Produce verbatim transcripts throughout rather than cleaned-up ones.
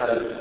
الخلل.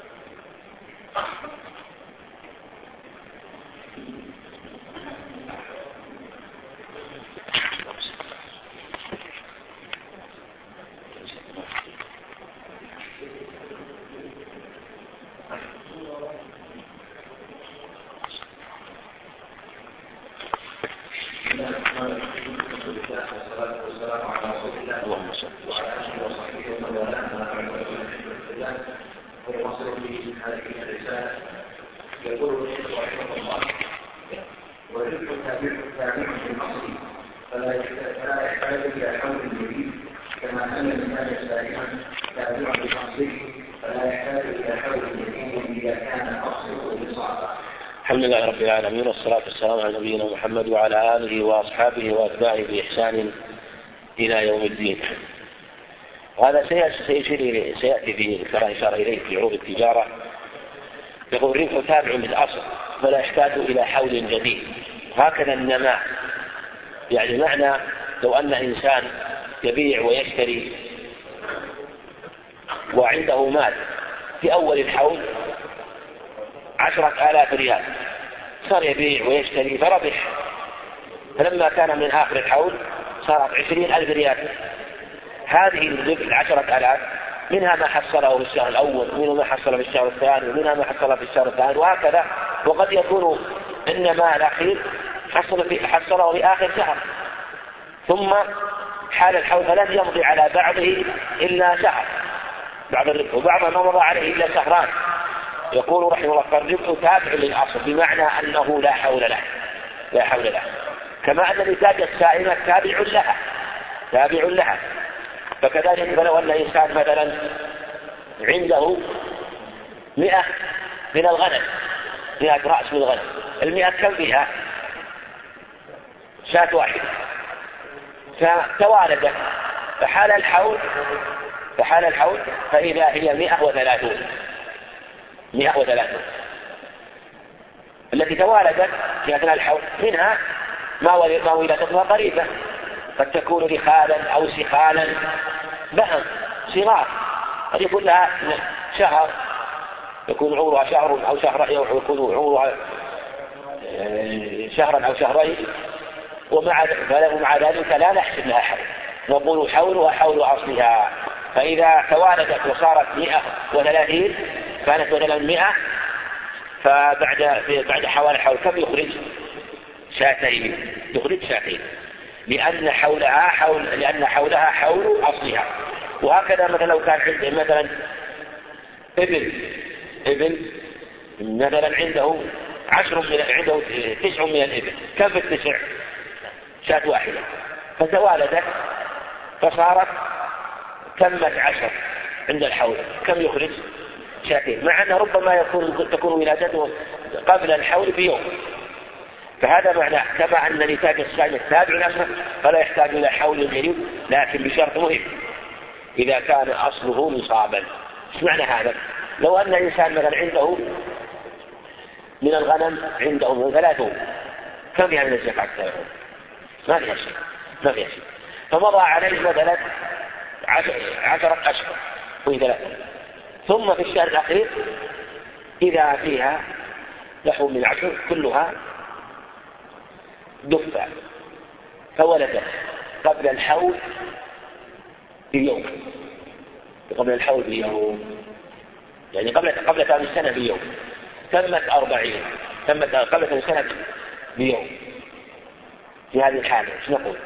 الحمد لله رب العالمين، والصلاة والسلام على نبينا محمد وعلى آله وأصحابه وأتباعه بإحسان إلى يوم الدين. وهذا سيأتي في كما إشارة إليه في عروض التجارة. يقول الربح تابع للأصل فلا يحتاج إلى حول جديد. هكذا النماء، يعني معنى لو أن إنسان يبيع ويشتري وعنده مال في أول الحول عشرة آلاف ريال، صار يبيع ويشتري فربح، فلما كان من آخر الحول صارت عشرين ألف ريال. هذه العشرة آلاف منها ما حصله في الشهر الأول، ومنها ما حصله في الشهر الثاني، ومنها ما حصله في الشهر الثاني، وهكذا. وقد يكون إنما الأخير حصل في حصله في آخر شهر، ثم حال الحول فلن يمضي على بعضه إلا شهر، بعض الربح، وبعضها ما مضى عليه إلا شهران. يقول رحمه الله: فالربح تابع للأصل، بمعنى أنه لا حول له لا حول له كما أن نتاج السائمة تابع لها تابع لها فكذلك فلو أن إنسان مثلا عنده مئة من الغنم، مئة رأس من الغنم، المئة كم فيها؟ شاة واحدة، فتوالدت فحال الحول فحال الحول فإذا هي مئة وثلاثون مئة وثلاثون التي توالدت في أثناء الحول، منها ما ولدتها قريبة، قد تكون رخالا أو سخالا بهم صغار، قد يكون لها شهر، يكون عمرها شهر أو شهر، يكون عمرها شهرا أو شهرين، ومع ومع ذلك لا نحسب لها حول، نقول حولها حول أصلها. فإذا توالدت وصارت مئة وثلاثين كانت مثلا مئة، فبعد بعد حوالي حول كم يخرج؟ شاتين، يخرج شاتين، لأن حولها حول لأن حولها حول أصلها. وهكذا مثلا لو كان عنده مثلا ابن ابن مثلا عنده عشر من عنده تسع من الابن، كم في التسع؟ شاة واحدة، فتوالدت فصارت تمت عشر عند الحول، كم يخرج؟ شاتين، مع أن ربما يكون تكون ولادته قبل الحول بيوم. فهذا معناه كما أن نتاج السائمة تابع له فلا يحتاج إلى حول جديد، لكن بشرط مهم: إذا كان أصله نصابا. ايش معنى هذا؟ لو أن إنسان مثلا عنده من الغنم عنده من ثلاثون، كم فيها من الزكاة؟ ما فيها شيء ما فيها شيء فمضى عليه مثلا عشرة أشهر وثلاثة، ثم في الشهر الأخير إذا فيها نحو من عشر كلها دفع، فولدت قبل الحول بيوم قبل الحول بيوم يعني قبل قبل ثاني سنة بيوم، تمت أربعين تمت قبل ثاني سنة بيوم. في هذه الحالة ايش نقول؟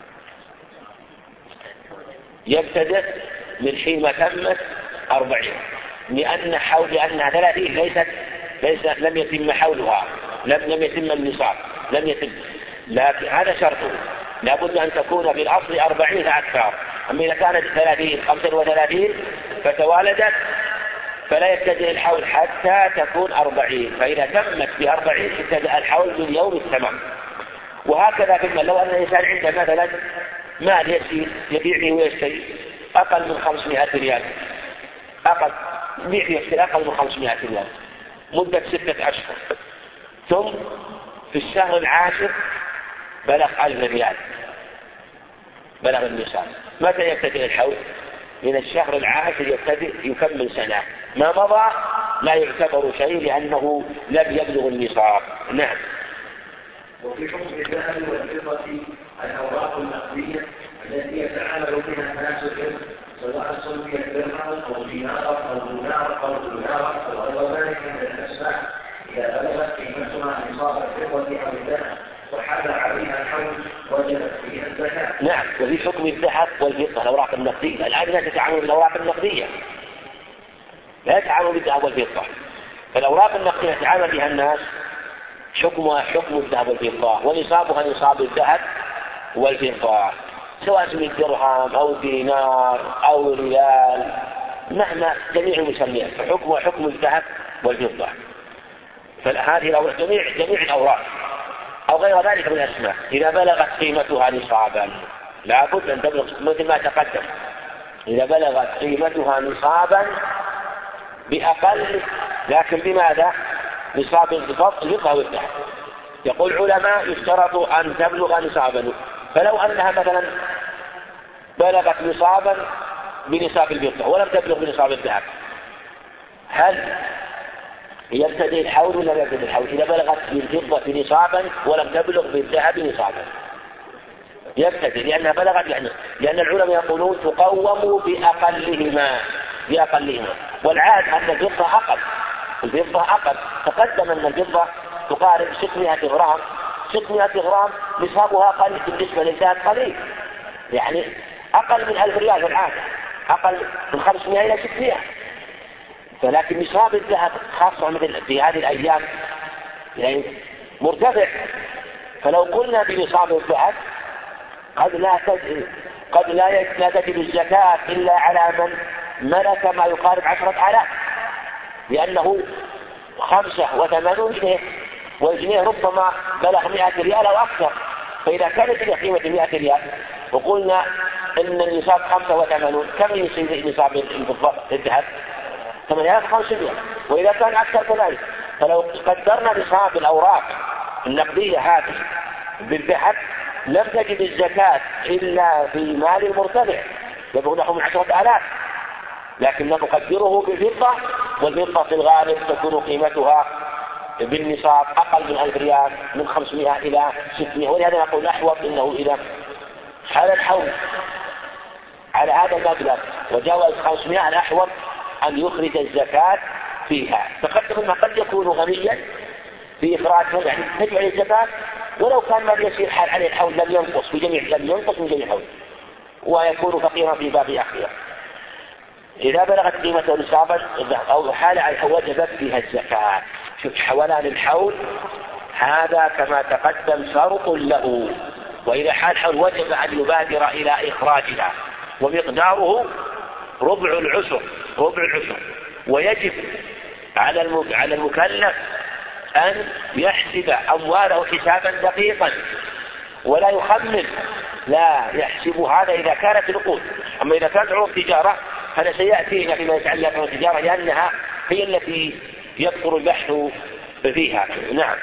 يبتدئ من حين ما تمت أربعين، لأن حول لأنها ثلاثين ليست ليس لم يتم حولها، لم لم يتم النصاب، لم يتم، لكن هذا شرطه لابد أن تكون في الأصل أربعين أكثر. أما إذا كانت ثلاثين خمسة وثلاثين فتوالدت فلا يبتدئ الحول حتى تكون أربعين، فإذا تمت بأربعين ابتدأ الحول من يوم التمام. وهكذا في المال، لو أن الإنسان عنده مثلا مال يسير يبيعه ويشتري أقل من خمسمائة ريال، أقل يبيع ويشتري أقل من خمسمائة ريال مدة ستة أشهر، ثم في الشهر العاشر بلغ ألف ريال، بلغ النصاب، متى يبتدئ الحول؟ من الشهر العاشر يبتدئ يكمل سنة، ما مضى لا يعتبر شيء لأنه لم يبلغ النصاب. نعم. وفي حكم الذهب والفضة الأوراق النقدية التي يتعامل بها الناس اليوم، سواء سميت درهما أو دينارا أو دينارا أو دينارا أو غير ذلك من الأسماء، إذا بلغت قيمتها نصاب الفضة أو الذهب وحال عليها الحول وجبت فيها الزكاة. نعم. وفي حكم الذهب والفضة الأوراق النقدية، الآن لا تتعامل بالأوراق النقدية، لا يتعامل بالذهب والفضة، فالأوراق النقدية يتعامل بها الناس حكمها حكم الذهب والفضة، ونصابها نصاب الذهب والفضة، سواء من درهم أو دينار أو ريال، مهما جميع المسميات فحكمها حكم الذهب والفضة. فهذه جميع جميع الأوراق أو غير ذلك من الأسماء إذا بلغت قيمتها نصابا لابد أن تبلغ مثل ما تقدم، إذا بلغت قيمتها نصابا بأقل، لكن بماذا؟ نصاب الفضة والذهب. يقول العلماء يشترط أن تبلغ نصابا، فلو أنها مثلا بلغت نصابا بنصاب الفضة ولم تبلغ بنصاب الذهب، هل يبتدئ الحول ولا لا يبتدئ الحول؟ إذا بلغت بالفضة نصابا ولم تبلغ بالذهب نصابا يبتدئ، لأنها بلغت، يعني لأن العلماء يقولون تقوم بأقلهما بأقلهما والعاد أن الفضة أقل، الفضة أقل، تقدم أن الفضة تقارب ستمائة غرام، ستمائة غرام نصابها أقل بالنسبة للذهب قليل، يعني أقل من ألف ريال في العادة، أقل من خمسمائة إلى ستمائة، فلكن نصاب الذهب خاصة مثل في هذه الأيام يعني مرتفع، فلو قلنا بنصاب الذهب قد لا تجد قد لا تجد الزكاة إلا على من ملك ما يقارب عشرة آلاف، لأنه خمسة وثمانون جنيه، والجنيه ربما بلغ مئة ريال أو أكثر، فإذا كانت قيمة مئة ريال وقلنا إن النصاب خمسة وثمانون، كم يصير نصاب الفضة الذهب؟ ثمانية آلاف وخمسمائة، وإذا كان أكثر كذلك. فلو قدرنا نصاب الأوراق النقدية هذه بالذهب لم تجد الزكاة إلا في مال المرتفع يبلغ نحو من عشرة آلاف، لكن نقدره بالفضة، والفضة في الغالب تكون قيمتها بالنصاب أقل من ألف ريال، من خمسمائة إلى ستمائة، ولهذا نقول أحوط إنه إذا حال الحول على هذا المبلغ وجاوز خمسمائة الأحوط أن يخرج الزكاة فيها. تقدم أنه قد يكون غنيا في إخراجها، يعني تجعل الزكاة ولو كان ما يصير حال عليه الحول لم ينقص في جميع لم ينقص من جميع الحول، ويكون فقيرا في باب أخيرا. إذا بلغت قيمته نصابا أو حال على الحول وجبت فيها الزكاة. شوف حولان الحول هذا كما تقدم شرط له، وإذا حال الحول وجب أن يبادر إلى إخراجها، ومقداره ربع العشر ربع العشر ويجب على على المكلف أن يحسب أمواله حسابا دقيقا ولا يخمن، لا يحسب هذا إذا كانت نقود. أما إذا كانت عروض تجارة هذا سيأتينا فيما يتعلق بالتجارة، لأنها هي التي يذكر البحث فيها. نعم.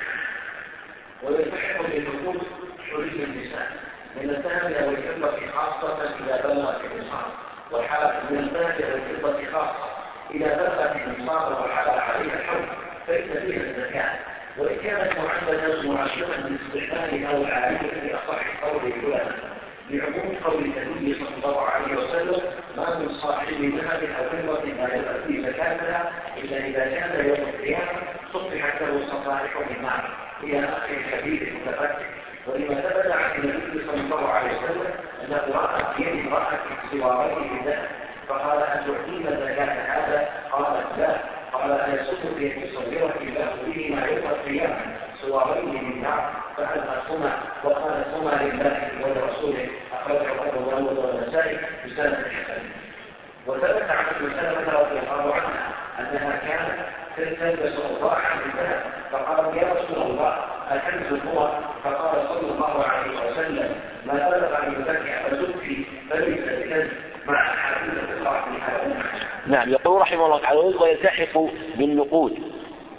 ويلتحق بالنقود حري النساء من الذهب أو الفضة خاصة إذا بلغت النصاب، وحال من الذهب أو الفضة خاصة إذا بلغت النصاب وحال عليها الحول فإن فيها الزكاة، وإن كانت معدة معشرة باستحلالها أو العالية في أصح قول العلماء، لعموم قول النبي صلى الله عليه وسلم: ما من صاحب ذهب أو فضة لا يؤدي زكاتها إلا إذا كان يوم القيامة صفحت له صفائح من نار، إلى آخر الحديث المتقدم. ولما ثبت عن النبي صلى الله عليه وسلم أنه رأى في يد امرأة سوارين من ذهب فقال: أتعطين زكاة هذا؟ قالت: لا. قال: أيسد في يد صغيرة له بهما يوم القيامة سوارين من نار؟ فألقاهما وقال: هما لله ولرسوله، أخرجه أبو داود والنسائي بسند حسن. وثبت عن ابن سلمة رضي الله عنها أنها كانت تلبس أوضاعا من ذهب، فقالوا: يا رسول الله الكنز هو؟ فقال صلى الله عليه وسلم: ما بلغ أن يزكي فزكي فليس بكنز، مع حديث الإخراج من هذا. نعم. يقول رحمه الله تعالى: ويلتحق بالنقود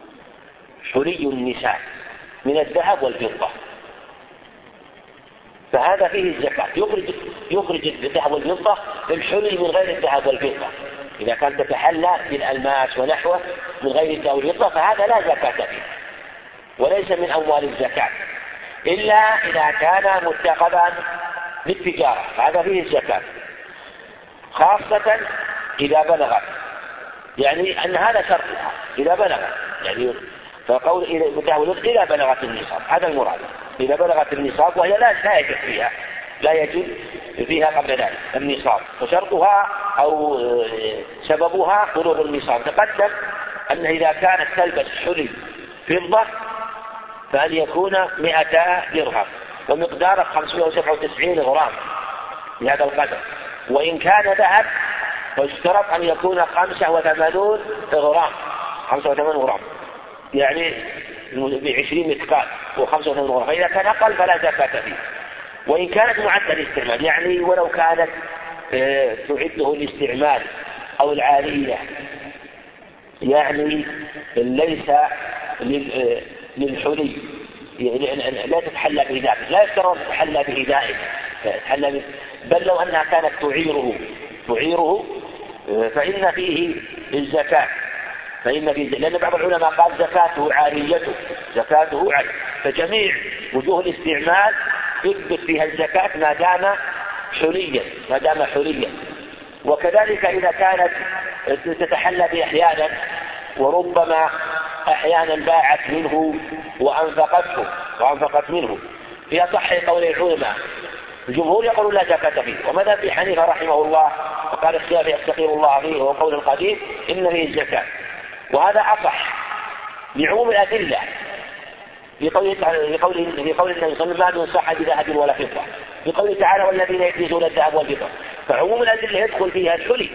حري النساء من الذهب والفضة، فهذا فيه الزكاة، يخرج يخرج الذهب والفضة الحلي من غير الذهب والفضة، إذا كانت تتحلى بالألماس ونحوه من غير الذهب والفضة فهذا لا زكاة فيه وليس من أموال الزكاة، إلا إذا كان متخذا للتجارة هذا فيه الزكاة، خاصة إذا بلغت، يعني أن هذا شرطها إذا بلغت، يعني فقول إذا بلغت النصاب هذا المراد، إذا بلغت النصاب وهي لا لا يجب فيها لا يجب فيها قبل ذلك النصاب، وشرطها أو سببها بلوغ النصاب. تقدم أن إذا كانت تلبس حلي فضة فأن يكون مئتا درهم ومقداره خمسمائة وسبعة وتسعين غرام بهذا القدر، وإن كان ذهب فاشترط أن يكون خمسة وثمانون غرام خمسة وثمانون غرام يعني بعشرين مثقال وخمسة وثمانون غرام، فإذا كان أقل فلا زكاة فيه. وإن كانت معدة للاستعمال يعني ولو كانت تعده الاستعمال أو العالية يعني ليس للحلي لا تتحلى به دائما، لا يفترض تتحلى به دائما، بل لو أنها كانت تعيره تعيره فإن فيه الزكاة، فإن فيه لأن بعض العلماء قال زكاته عاريته زكاته عارية، فجميع وجوه الاستعمال يثبت فيها الزكاة ما دام حليا ما دام حليا. وكذلك إذا كانت تتحلى به أحيانا وربما أحيانا باعت منه وأنفقته وأنفقت منه، في أصح قول العلماء الجمهور يقول لا زكاة فيه، ومذهب أبي حنيفة رحمه الله وقال الشافعي يستقيم الله فيه وهو قول القديم إن فيه الزكاة، وهذا أصح لعموم الأدلة لقوله لقوله لقول النبي صلى الله عليه وسلم ما من صح بذهب ولا فضة، لقوله تعالى والذين يكنزون الذهب والفضة، فعموم الأدلة يدخل فيها الحلي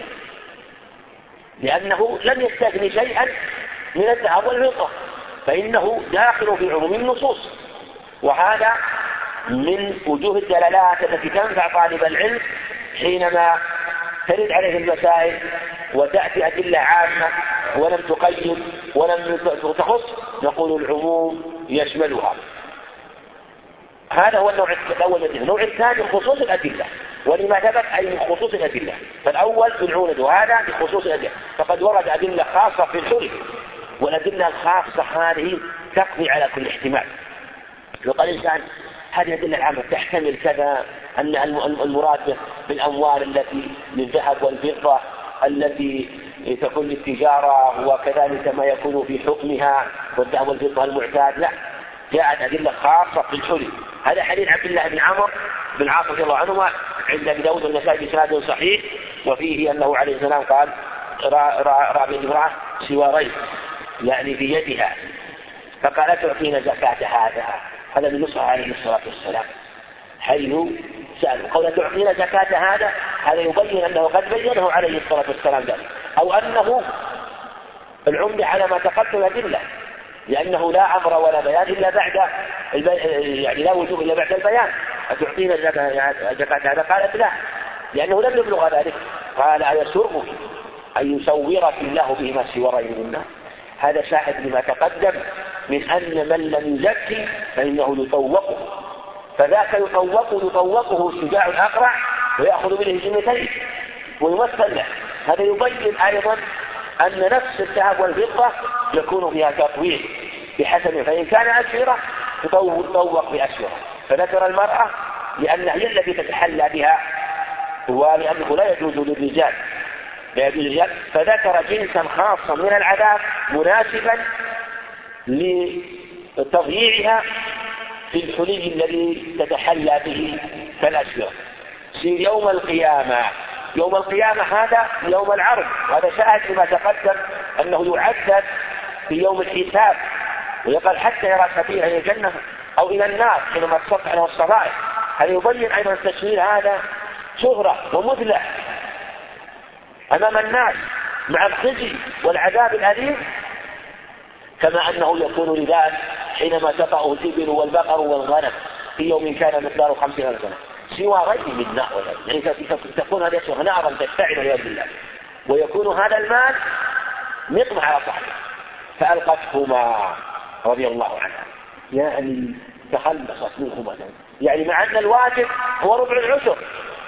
لأنه لم يستثني شيئا من الذهب والفضة فإنه داخل في عموم النصوص. وهذا من وجوه الدلالات التي تنفع طالب العلم حينما ترد عليه المسائل وتأتي أدلة عامة ولم تقيد ولم تخص، نقول العموم يشملها. هذا هو النوع الأول من الأدلة. النوع الثاني خصوص الأدلة، ولما ثبت أي من خصوص الأدلة، فالأول بالعوند وهذا بخصوص الأدلة، فقد ورد أدلة خاصة في الحلي، والأدلة الخاصة هذه تقضي على كل احتمال. وقال الإنسان هذه الأدلة العامة تحتمل كذا، أن المراد بالأموال التي للذهب والفضة التي تكون للتجارة وكذلك ما يكون في حكمها والذهب والفضة المعتاد، لا، جاءت أدلة خاصة في الحلي. هذا حديث عبد الله بن عمرو بن العاص رضي الله عنهما عند أبي داود والنسائي بسند صحيح، وفيه أنه عليه السلام قال رأى من امرأة سوارين يعني في يدها فقالت تعطينا زكاة هذا، هذا من نصح عليه الصلاة والسلام حيث سألوا قولا تعطينا زكاة هذا، هذا يبين أنه قد بينه عليه الصلاة والسلام ذلك، أو أنه العمدة على ما تقدم أدلة، لأنه لا أمر ولا بيان إلا بعد البي... يعني لا وجوب إلا بعد البيان. أتعطينا زكاة هذا؟ قالت لا، لأنه لم يبلغ ذلك. قال أيسرك أن يصورك الله بهما سوارين من النار؟ هذا شاهد لما تقدم من أن من لم يزكي فإنه يطوقه، فذاك يطوقه يطوقه الشجاع الأقرع ويأخذ منه جنتين ويمثل له. هذا يبين أيضا أن نفس الذهب والفضة يكون فيها تطويق بحسب، فإن كان أسيرة تطوق بأسيرة، فذكر المرأة لأنها هي التي تتحلى بها ولأنه لا يجوز للرجال لا يجوز للرجال، فذكر جنسا خاصا من العذاب مناسبا لتضييعها في الحلي الذي تتحلى به كالأسيرة. في يوم القيامة، يوم القيامة هذا يوم العرض، وهذا شاهد لما تقدم أنه يعذب في يوم الحساب ويقال حتى يرى سبيله إلى الجنة أو إلى النار حينما تصف عنه الصغائر. هذا يبين أيضا التشميل هذا شهرة ومذلة أمام الناس مع الخزي والعذاب الأليم، كما أنه يكون لذلك حينما تطأه الإبل والبقر والغنم في يوم كان مقداره خمسين ألف سنة سوارين من نار، يعني تكون هذه السوار نارا تشتعل والعياذ بالله، ويكون هذا المال نقمة على صاحبه فألقتهما رضي الله عنها، يعني تخلصت منهما، يعني مع أن الواجب هو ربع العشر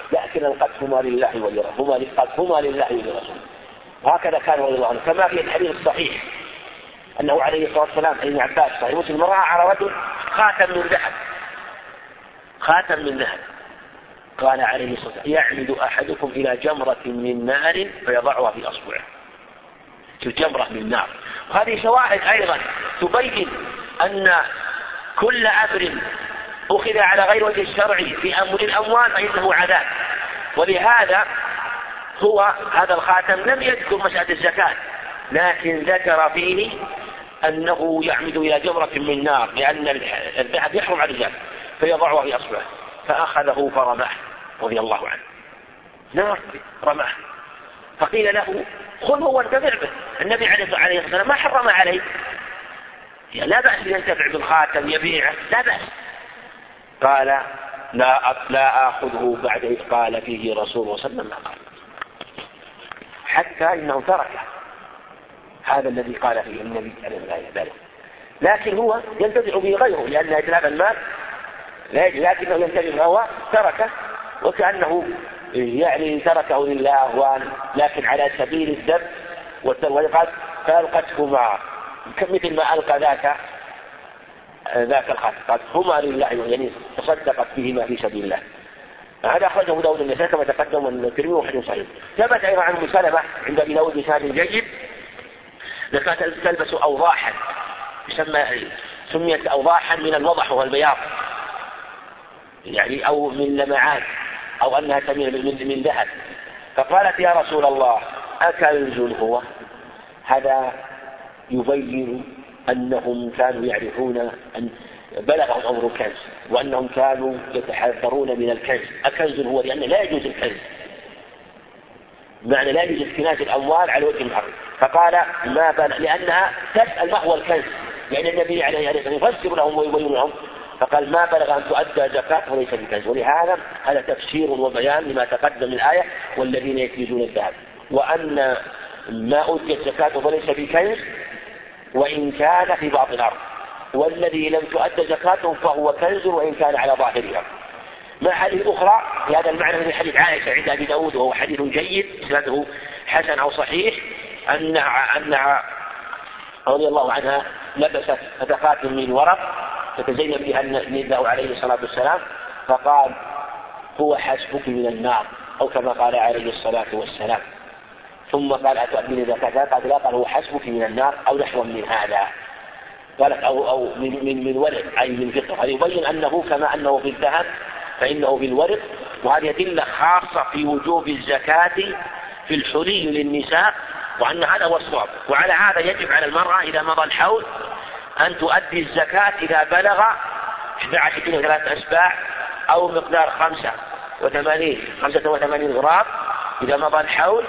لكن القذف هما لله ولرسوله، هما القذف هما لله ولرسوله. وهكذا كان رضي الله عنه، كما في الحديث الصحيح أنه عليه الصلاة والسلام عن ابن عباس صحيح مسلم رأى على رجل خاتم من ذهب، خاتم من ذهب، قال عليه الصلاة والسلام: يعمد أحدكم إلى جمرة من نار فيضعها في أصبعه. جمرة من نار. وهذه شواهد أيضا تبين أن كل أمر أخذ على غير وجه الشرع في أمر الأموال فإنه عذاب. ولهذا هو هذا الخاتم لم يذكر مسألة الزكاة، لكن ذكر فيه أنه يعمد إلى جمرة من نار، لأن الذهب يحرم على الزكاة، فيضعها في أصبعه، فأخذه فرماه رضي الله عنه، نار رماه، فقيل له: خذه وانتفع به. النبي عليه السلام ما حرم عليه، يعني لا بأس ينتفع بالخاتم يبيعه، لا بأس. قال: لا لا آخذه بعد إذ قال فيه رسول الله صلى الله عليه وسلم ما قال، حتى إنه تركه، هذا الذي قال فيه النبي عليه ذلك، لكن هو ينتفع به غيره لأن إتلاف المال لا يجب، لكنه ينتفع هو تركه، وكأنه يعني تركه لله، لكن على سبيل الذب والقذف، فألقته معه مثل ما ألقى ذاك ذاك الخاتم، هما لله، يعني تصدقت بهما في سبيل الله. هذا أخرجه داود النسائي كما تقدم والترمذي وحديث صحيح. ثبت أيضا عن أم سلمة عند أبي داود بسند جيد كانت تلبس أوضاحا، سميت أوضاحا من الوضح والبياض، يعني أو من لمعان، أو أنها من ذهب. فقالت: يا رسول الله أكنز هو؟ هذا يبين أنهم كانوا يعرفون أن بلغهم أمر الكنز، وأنهم كانوا يتحذرون من الكنز. أكنز هو؟ لأن لا يجوز الكنز، معنى لا يجوز اكتناز الأموال على وجه الأرض. فقال: ما بلغ، لأنها تسأل ما هو الكنز، لأن النبي عليه الصلاة والسلام يفسر لهم ويبين لهم، فقال: ما بلغ أن تؤدى زكاة وليس بكنز. ولهذا هذا تفسير وبيان لما تقدم الآية: والذين يكنزون الذهب، وأن ما أدى زكاة فليس بكنز وإن كان في بعض الأرض، والذي لم تؤدى زكاته فهو كنز وإن كان على ظاهرها. مع حديث أخرى في هذا المعنى من حديث عائشة عند أبي داود، وهو حديث جيد إسناده حسن أو صحيح، أنها أنها رضي الله عنها لبست فتقات من ورق فتزين بها النبي عليه الصلاة والسلام، فقال: هو حسبك من النار، أو كما قال عليه الصلاة والسلام. ثم قال: أتؤمن زكاة؟ قال: لا. قال: هو حسبك من النار، أو نحو من هذا. قالت: أو أو من من من ورق، أي من فضة. هذا يبين أنه كما أنه في الذهب فإنه في الورق. وهذه أدلة خاصة في وجوب الزكاة في الحلي للنساء، وأن هذا هو الصواب. وعلى هذا يجب على المرأة إذا مضى الحول أن تؤدي الزكاة إذا بلغ إحدى عشرة كيلو ثلاثة أسباع أو مقدار خمسة وثمانين خمسة وثمانين غرام إذا مضى الحول.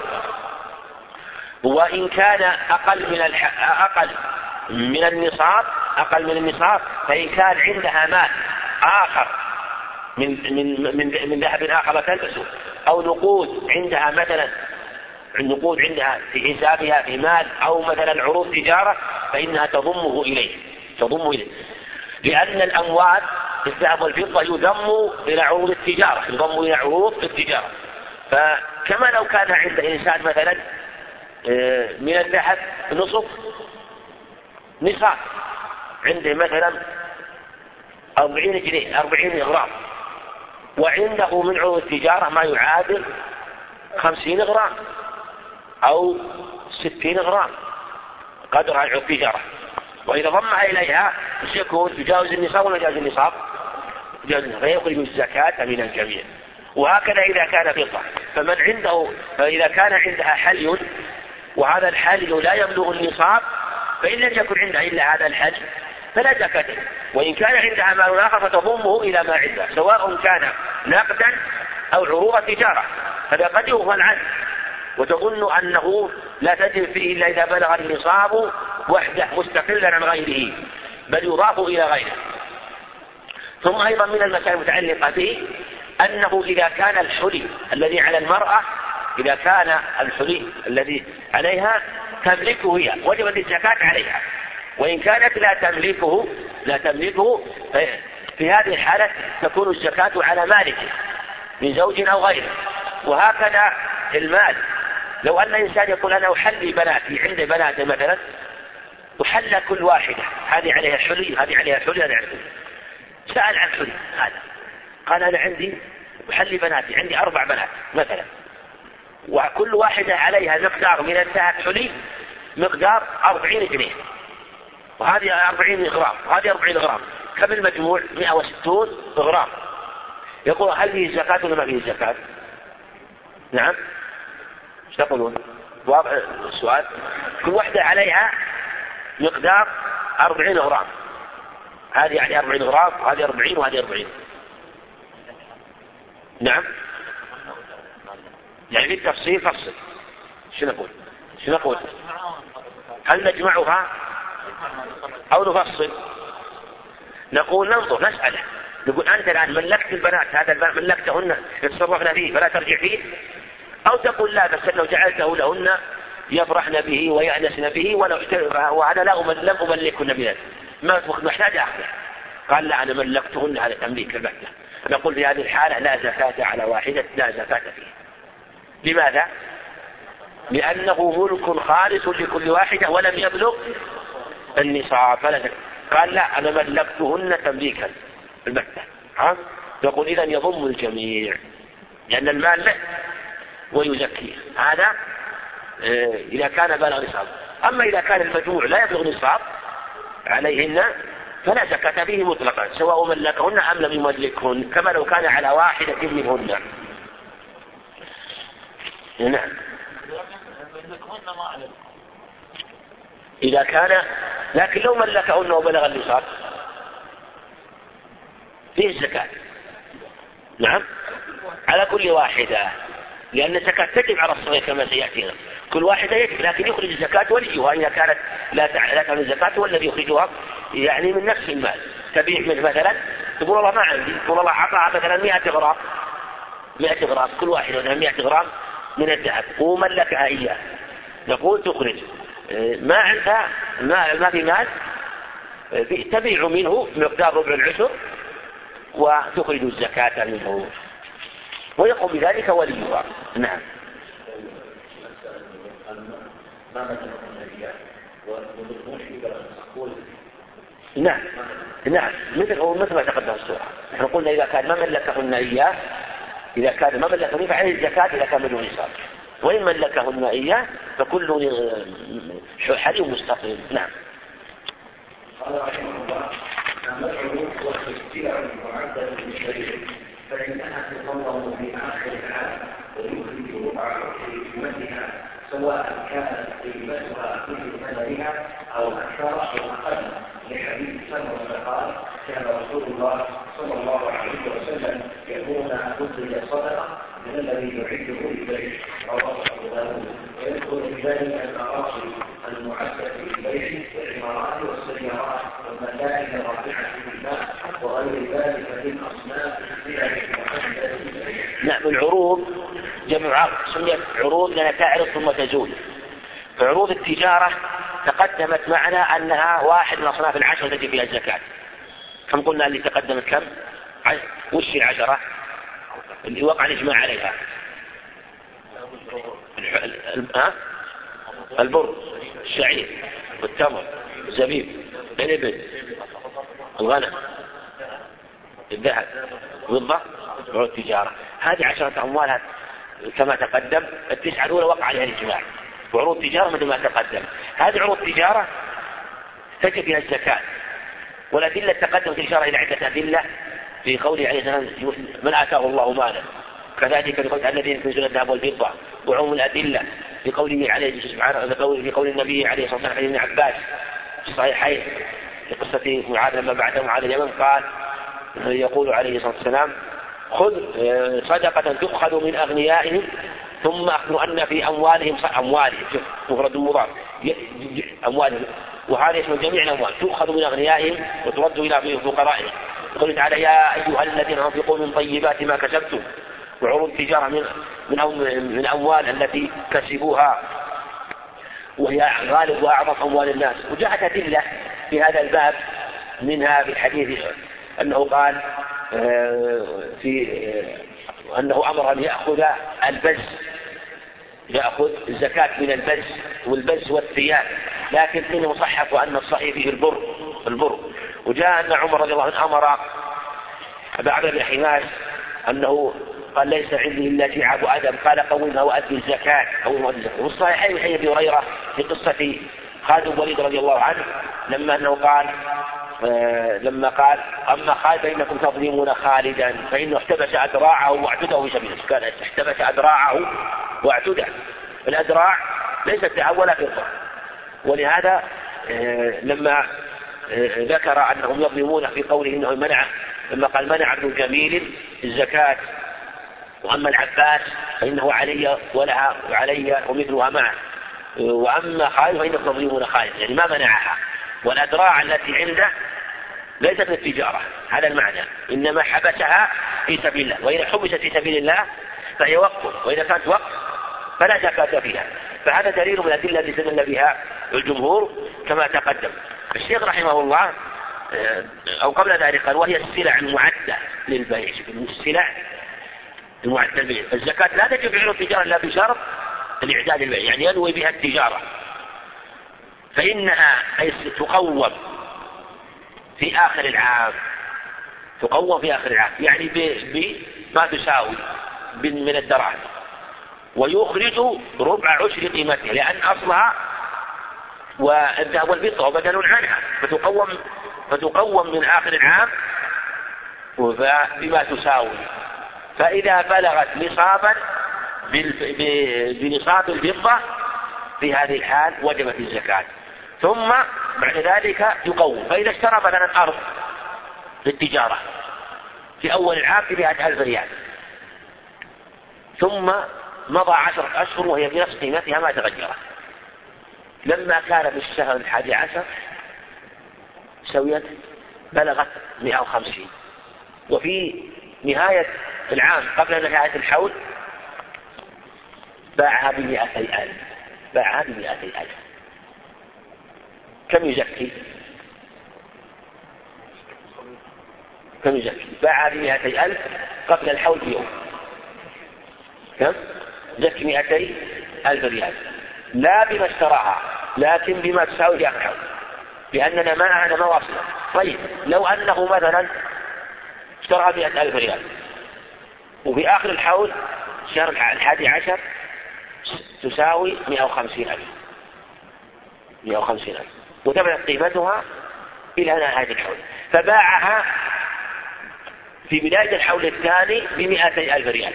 وإن كان أقل من الح... أقل من النصاب أقل من النصاب فإن كان عندها مال آخر من من من من ذهب آخر تلبسه، أو نقود عندها، مثلا النقود عندها في حسابها في مال، أو مثلا عروض تجارة، فإنها تضمه إليه تضم إليه لأن الأموال الذهب والفضة يضم إلى عروض التجارة يضم إلى عروض التجارة. فكما لو كان عند إنسان مثلا من الذهب نصف نصاب، عنده مثلا أربعين جنيه أربعين غرام، وعنده من عروض التجارة ما يعادل خمسين غرام أو ستين غرام قدر عروض التجارة، وإذا ضمها إليها يكون يجاوز النصاب ولا يجاوز النصاب؟ فيخرج الزكاة من الجميع. وهكذا إذا كان فضة، فمن عنده فإذا كان عندها حلي وهذا الحلي لا يبلغ النصاب، فإن لم يكن عندها إلا هذا الحلي فلا زكاة، وإن كان عندها مال آخر فتضمه إلى ما عندها، سواء كان نقدا أو عروض تجارة. هذا قد يغفل عنه وتظن أنه لا تجب فيه إلا إذا بلغ النصاب وحده مستقلا عن غيره، بل يضاف إلى غيره. ثم أيضا من المسائل المتعلقة به أنه إذا كان الحلي الذي على المرأة إذا كان الحلي الذي عليها تملكه هي وجبت الزكاة عليها، وإن كانت لا تملكه لا تملكه في هذه الحالة تكون الزكاة على مالكه، من زوج أو غيره. وهكذا المال، لو أن إنسان يقول أنا أحلي بناتي، عندي بنات مثلا أحلى كل واحدة، هذه عليها حلي هذه عليها حلي هذه عليها حلي، سأل عن حلي هذا، قال أنا عندي أحلي بناتي، عندي أربع بنات مثلا، وكل واحدة عليها مقدار من الذهب حلي مقدار أربعين جنيه، وهذه أربعين غرام وهذه أربعين غرام، كم المجموع؟ مئة وستون غرام. يقول هل فيه زكاة ولا ما فيه زكاة؟ نعم، ايش تقولون؟ السؤال كل واحدة عليها مقدار أربعين غرام، هذه يعني أربعين غرام وهذه أربعين وهذه أربعين. نعم، يعني في التفصيل فصل. شو نقول؟ شو نقول؟ هل نجمعها أو نفصل؟ نقول ننظر نسأله، نقول أنت الآن ملكت البنات، هذا البنات ملكتهن يتصرفن فيه فلا ترجع فيه، أو تقول لا بس لو جعلته لهن يفرحن به ويأنسن به وأنا لا لم أملكهن بذلك ما محتاج أخذه. قال لا أنا ملكتهن، هذا تمليك البتة. نقول في هذه الحالة لا زكاة على واحدة، لا زكاة فيه. لماذا؟ لأنه ملك خالص لكل واحدة ولم يبلغ النصاب فلا زكاة. قال لا أنا ملكتهن تمليكا البتة. نقول إذن يضم الجميع لأن المال له ويزكيه، هذا إذا كان بلغ نصاب. أما إذا كان المجموع لا يبلغ نصاب عليهن فلا زكاة فيه مطلقا سواء ملكهن أم لم يملكهن، كما لو كان على واحدة منهن. نعم، إذا كان، لكن لو ملكهن وبلغ النصاب فيه الزكاة. نعم، على كل واحدة، لأن الزكاة تجب على الصغير كما سيأتينا، كل واحدة يجب، لكن يخرج الزكاة وليها إذا كانت لا تعلم الزكاة والذي يخرجها يعني من نفس المال. تبيع منه مثلا تقول الله ما عندي، تقول الله عطاها مثلا مئة غرام مئة غرام كل واحد مثلا مئة غرام من الذهب وملكها إياه، نقول تخرج ما عندها ما, ما في مال تبيع منه مقدار ربع العشر وتخرج الزكاة منه ويقوم بذلك وليها. نعم. نعم نعم مثل مثل ما تقدم السورة، نحن قلنا إذا كان ما ملكهن إياه، إذا كان ما ملكهن فعليه الزكاة إذا كان بدون نصاب، وإن ملكهن إياه فكل حلي مستقيم. نعم. قال رحمه الله المدعو والاختيار المعدل للشريعة فإنها تنظم في آخر العام ويخرج ربع قيمتها سواء كانت قيمتها مثل ثمنها أو أكثر أو أقل، لحديث سمرة قال كان رسول الله صلى الله عليه وسلم يقول أخرج الصدقة من الذي يعده للبيع، رواه أبو داود. ويذكر في ذلك الأراضي المعدة للبيع والعمارات والسيارات والمكائن الرافعة في الماء وغير ذلك من أصناف السلع المعدة للبيع. نعم، العروض جمع عرض، سميت عروض لأنها تعرض ثم تزول. عروض التجارة تقدمت معنا أنها واحد من أصناف العشرة التي فيها الزكاة. كم قلنا اللي تقدمت كم؟ وش العشرة اللي وقع الإجماع عليها؟ البر، الشعير، والتمر، الزبيب، الإبل، الغنم، الذهب، الفضة، عروض التجارة. هذه عشرة أموال كما تقدم، التسعة الأولى وقع عليها الإجماع، وعروض التجارة مثل ما تقدم. هذه عروض التجارة تجب فيها الزكاة، والأدلة تقدم الإشارة إلى عدة أدلة في قوله عليه السلام من آتاه الله مالا، كذلك لقول الذين يكنزون الذهب والفضة، وعموم الأدلة في قوله عليه سبحانه في قول النبي عليه الصلاة والسلام ابن عباس في الصحيحين في قصة معاذ لما بعث معاذ اليمن قال يقول عليه الصلاة والسلام خذ صدقة تؤخذ من أغنيائهم ثم أخبر أن في أموالهم أموالهم مفرد مضاف أموالهم، وهذا يشمل جميع الأموال تؤخذ من أغنيائهم وترد إلى فقرائهم. يقول تعالى يا أيها الذين أنفقوا من طيبات ما كسبتم، وعروض التجارة من من من أموال التي كسبوها وهي غالب وأعظم أموال الناس. وجاءت أدلة في هذا الباب، منها في الحديث أنه قال في أنه أمر أن يأخذ البز، يأخذ الزكاة من البز والبز والثياب، لكن فيه مصحف وأن الصحيح فيه البر البر وجاء أن عمر رضي الله عنه أمر أبا عبد بن حماس أنه قال ليس عندي إلا جعاب أدم، قال قومها وأدي الزكاة قومها وأدي الزكاة. والصحيحين من حديث أبي هريرة في قصة خالد بن الوليد رضي الله عنه لما أنه قال آه لما قال أما خالد فإنكم تظلمون خالدا فإنه احتبس أدراعه واعتده في سبيله، كان احتبس أدراعه واعتده. الأدراع ليست ذهب ولا فضة، ولهذا آه لما آه ذكر أنهم يظلمون في قوله إنه منع، لما قال منع ابن جميل الزكاة وأما العباس فإنه علي ولها وعلي ومثلها معه، وأما خالد فإنكم تظلمون خالد، يعني ما منعها. والأدراع التي عنده ليست من التجارة، هذا المعنى، إنما حبسها في سبيل الله، وإذا حبست في سبيل الله فهي وقف، وإذا كانت وقف فلا زكاة فيها. فهذا دليل من الأدلة التي استدل بها الجمهور كما تقدم. الشيخ رحمه الله أو قبل ذلك قال وهي السلع المعدة للبيع، السلع المعدة للبيع. الزكاة لا تجب على التجارة إلا بشرط الإعداد للبيع، يعني ينوي بها التجارة، فإنها تقوم في آخر العام، تقوم في آخر العام يعني بما تساوي من الدراهم، ويخرج ربع عشر قيمتها لأن أصلها والذهب والفضة وبدل عنها، فتقوم فتقوم من آخر العام بما تساوي. فإذا بلغت نصابا بنصاب الفضة في هذه الحال وجبت الزكاة، ثم بعد ذلك يقوم. فإذا اشترى مثلا أرض للتجارة في أول العام بمئة ألف ريال، ثم مضى عشرة أشهر وهي بنفس قيمتها ما تغيرت، لما كان في الشهر الحادي عشر سويت بلغت مئة وخمسين، وفي نهاية العام قبل نهاية الحول باعها بمئتي ألف، باعها بمئتي ألف. كم يزكي؟ كم يزكي؟ باعها بمئتي ألف قبل الحول بيوم، كم؟ زكي مئتي ألف ريال، لا بما اشتراها لكن بما تساوي في آخر الحول، لأننا ما أنا ما واصل. طيب لو أنه مثلا اشتراها مئة ألف ريال وفي آخر الحول شهر الحادي عشر تساوي مئة وخمسين ألف، مئة وخمسين ألف وتبلغ قيمتها إلى نهاية الحول، فباعها في بداية الحول الثاني بمئتي ألف ريال،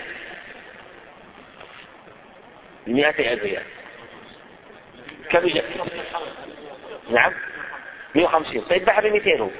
بمئتي ألف ريال. كم يجب؟ نعم مئة وخمسين. طيب باعها بمئتين هو،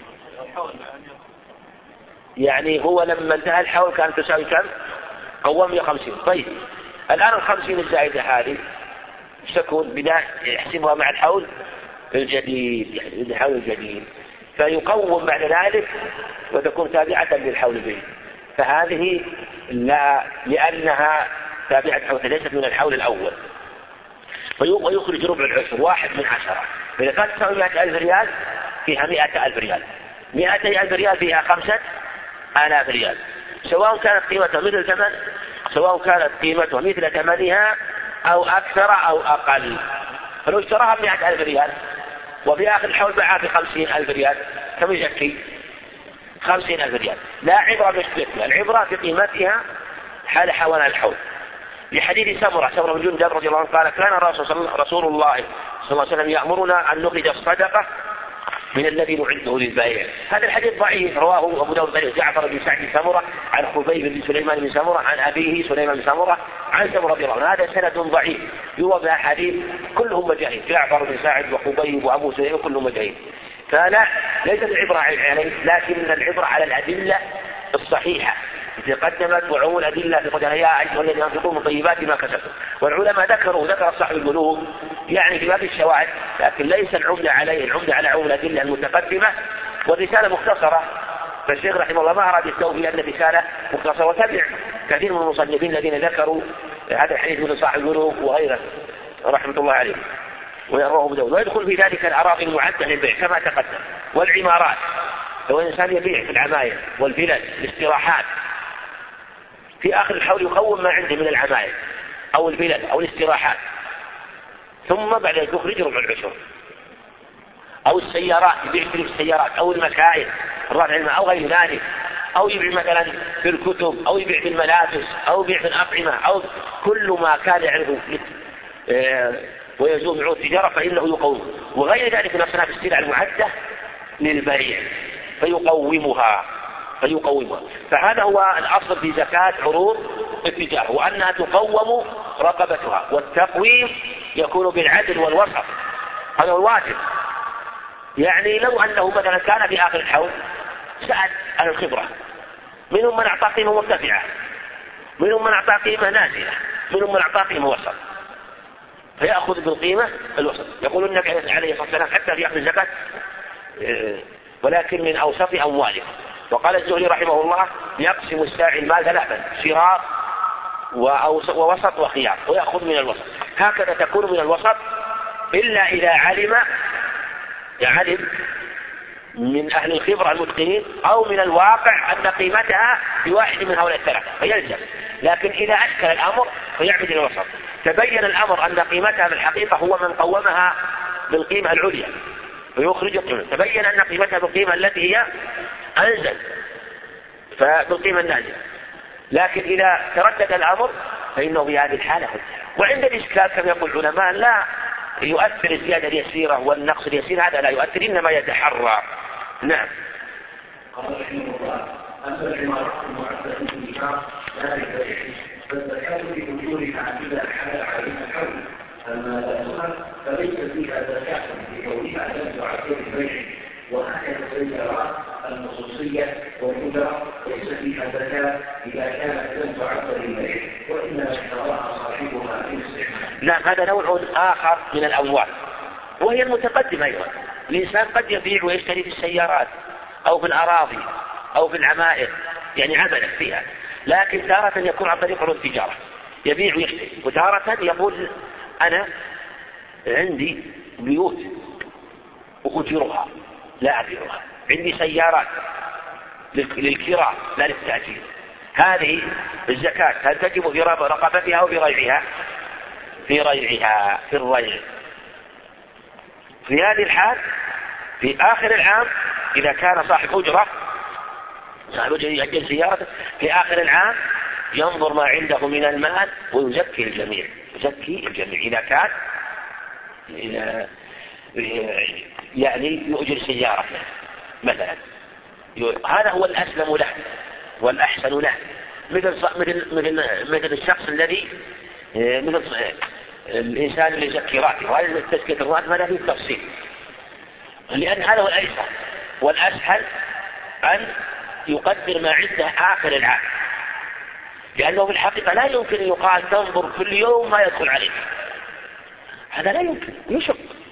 يعني هو لما انتهى الحول كان تساوي كم؟ قوام مئة وخمسين. طيب الآن الخمسين الزائدة هذه تكون بداية يحسبها مع الحول الجديد، يعني الحول الجديد، فيقوم بعد ذلك وتكون تابعة للحول الجديد. فهذه لا، لأنها تابعة الحول ليست من الحول الأول، ويخرج ربع العشر واحد من عشرة. فإذا كانت تساوي مئة ألف ريال فيها مئة ألف ريال، مئتي ألف ريال فيها خمسة آلاف ريال، سواء كانت قيمتها مثل ثمن، سواء كانت قيمتها مثل ثمنها أو أكثر أو أقل. فلو اشتراها بمئة ألف ريال وفي آخر الحول باعها بخمسين ألف ريال كم يزكي؟ خمسين ألف ريال. لا عبرة بقيمتها، العبرة بقيمتها حال حوالي الحول. لحديث سمرة سمرة بن جندب رضي الله عنه قال كان رسول الله صلى الله عليه وسلم يأمرنا أن نخرج الصدقة من الذي نعده للبائع. هذا الحديث ضعيف، رواه أبو داود بن جعفر بن سعد سمرة عن خبيب بن سليمان بن سمرة عن أبيه سليمان بن سمرة عن سمرة رضي الله عنه. هذا سند ضعيف يروى بأحاديث كلهم مجاهيل، جعفر بن سعد وخبيب وأبو سليمان كلهم مجاهيل. فلا ليست العبرة عليه، لكن العبرة على الأدلة الصحيحة التي قدمت وعموم الأدلة في قدرها يا أيها الذين آمنوا من طيبات ما كسبتم. والعلماء ذكروا ذكر صاحب البلوغ يعني في باب الشواهد، لكن ليس العمدة عليه، العمدة على عموم الأدلة المتقدمة. والرسالة مختصرة، فالشيخ رحمه الله ما أراد يستوفي أن الرسالة مختصرة، وتبع كثير من المصنفين الذين ذكروا هذا الحديث من صاحب البلوغ وغيره رحمة الله عليه ويرواه أبو داود. ويدخل في ذلك الأراضي المعدة للبيع كما تقدم، والعمارات، لو الإنسان يبيع في العماير والفلل الاستراحات في آخر الحول يقوم ما عنده من العماير أو البلد أو الاستراحات، ثم بعد ذلك يخرج ربع العشر. أو السيارات، يبيع في السيارات أو المكائن الرافع الماء أو غير ذلك، أو يبيع مثلا في الكتب، أو يبيع في الملابس، أو يبيع في الأطعمة، أو كل ما كان يعرض ويجوز معه التجارة فإنه يقوم، وغير ذلك من أصناف السلع المعدة للبيع فيقومها فيقومها فهذا هو الأصل في زكاة عروض التجارة، وأنها تقوم رقبتها، والتقويم يكون بالعدل والوسط، هذا الواجب. يعني لو أنه مثلا كان في آخر الحول سأل أهل الخبرة، منهم من أعطى قيمة مرتفعة، منهم من أعطى قيمة نازلة، منهم من أعطى قيمة وسط، فيأخذ بالقيمة الوسط. يقول النبي عليه الصلاة والسلام حتى في أخذ الزكاة ولكن من أوسط أمواله. وقال الزهري رحمه الله يقسم الساعي المال ثلاثا، شراء ووسط وخيار، ويأخذ من الوسط. هكذا تكون من الوسط إلا إذا علم علم من أهل الخبرة المتقنين أو من الواقع أن قيمتها بواحد من هؤلاء الثلاثة فيلزم. لكن إذا أشكل الأمر فيعمد إلى الوسط. تبين الأمر أن قيمتها بالحقيقة هو من قومها بالقيمة العليا فيخرج القيمة، تبين أن قيمتها بالقيمة التي هي أنزل فبالقيمة النازلة. لكن إذا تردد الأمر فإنه بهذه الحالة. وعند الإشكال كما يقول العلماء لا يؤثر الزيادة اليسيرة والنقص اليسير، هذا لا يؤثر، إنما يتحرى. نعم. قال رحمه الله أما العمارات المعدة في النكاح لا للبيع فالزكاة في أجورها إذا حل عليها الحول، أما ذاتها فليس فيها زكاة لكونها لم تعد للبيع. وهكذا السيارات الخصوصية والأجرة ليس فيها زكاة إذا كانت لم تعد للبيع، وإنما اشتراها صاحبها في الاستعمال. لا، هذا نوع آخر من الأموال وهي المتقدمة أيضا. الإنسان قد يبيع ويشتري في السيارات أو في الأراضي أو في العمائر، يعني عملا فيها، لكن تارة يكون عن طريق عروض التجارة يبيع ويشتري، وتارة يقول أنا عندي بيوت وأجرها لا أبيعها، عندي سيارات للكراء لا للتأجير. هذه الزكاة هل تجب في رقبتها أو في ريعها؟ في ريعها، في الريع. في هذه الحال في آخر العام إذا كان صاحب أجرة صاحب أجرة يأجل سيارته في آخر العام ينظر ما عنده من المال ويزكي الجميع، يزكي الجميع إذا كان يعني يؤجر سيارة مثلا، هذا هو الأسلم له والأحسن له، مثل مثل مثل مثل الشخص الذي مثل الإنسان اللي يزكي راتب، وهذا تزكية الراتب هذا فيه تفصيل، لأن هذا هو الأيسر والأسهل أن يقدر ما عنده آخر العام، لأنه في الحقيقة لا يمكن يقال تنظر كل يوم ما يدخل عليك، هذا لا يمكن، يشق.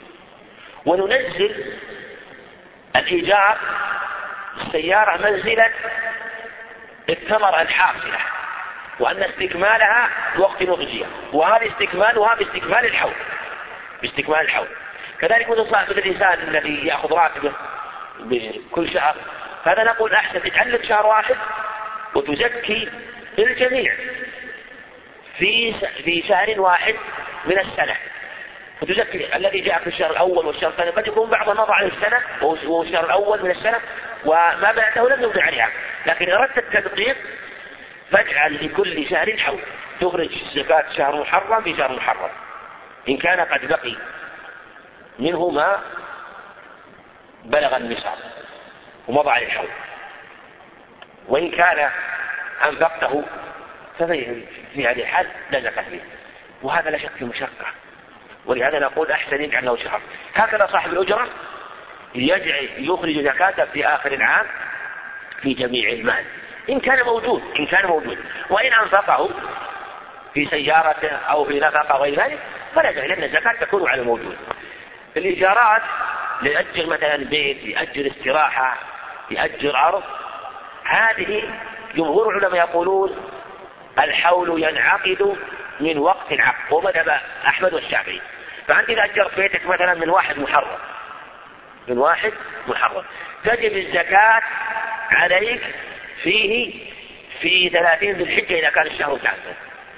وننزل الإيجار السيارة منزلة الثمرة الحاصلة، وأن استكمالها وقت نضجها، وهذا استكمالها باستكمال الحول باستكمال الحول. كذلك مثل صاحب الإنسان الذي يأخذ راتبه بكل شهر، فهذا نقول أحسن تتعلق شهر واحد وتزكي الجميع في في شهر واحد من السنة، فتزكي الذي جاء في الشهر الأول والشهر الثاني، قد يكون بعض مضى على السنة وهو الشهر الأول من السنة وما بعده لم يوضع عليها، لكن أردت التدقيق فاجعل لكل شهر حول، تخرج زكاة شهر محرم في شهر محرم إن كان قد بقي منه ما بلغ النصاب ومضى عليه الحول، وإن كان أنفقته ففي هذه الحال لا زكاة فيه، وهذا لا شك في مشقة، ولهذا نقول أحسن يجعل له شهر. هكذا صاحب الأجرة يجعل يخرج زكاة في آخر العام في جميع المال إن كان موجود إن كان موجود وإن أنفقه في سيارته أو في نفقة غير ذلك فلا داعي، لأن الزكاة تكون على الموجود. الإيجارات ليأجر مثلا بيت، يأجر استراحة، يأجر أرض، هذه جمهور العلماء يقولون الحول ينعقد من وقت العقد، ومذهب أحمد والشافعي. فأنت إذا أجرت بيتك مثلا من واحد محرم من واحد محرم تجب الزكاة عليك فيه في ثلاثين ذي الحجة إذا كان الشهر كاملا،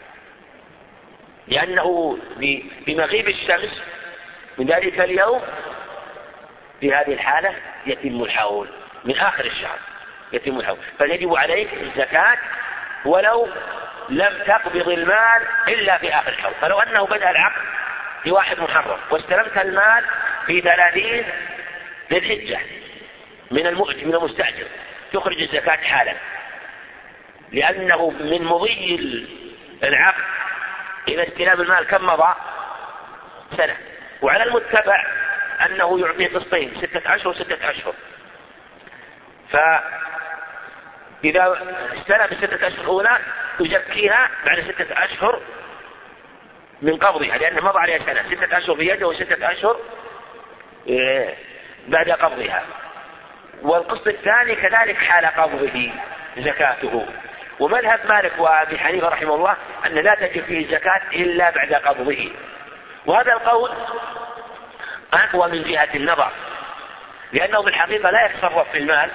لأنه بمغيب الشمس من ذلك اليوم في هذه الحالة يتم الحول من آخر الشهر يتم الحول، فيجب عليك الزكاة ولو لم تقبض المال إلا في آخر الحول. فلو أنه بدأ العقد في واحد محرم واستلمت المال في ثلاثين ذي الحجة من من المستأجر تخرج الزكاة حالا، لأنه من مضي العقد إذا استلام المال كم مضى؟ سنة. وعلى المتبع أنه يعطي قسطين ستة أشهر ستة أشهر، فإذا استلم الستة أشهر الأولى يزكيها بعد ستة أشهر من قبضها، لأنه مضى عليها سنة، ستة أشهر بيده وستة أشهر بعد قبضها. والقسط الثاني كذلك حال قبضه زكاته. ومذهب مالك وابي حنيفة رحمه الله أن لا تجب فيه الزكاة إلا بعد قبضه، وهذا القول أقوى من جهة النظر، لأنه بالحقيقة لا يتصرف في المال،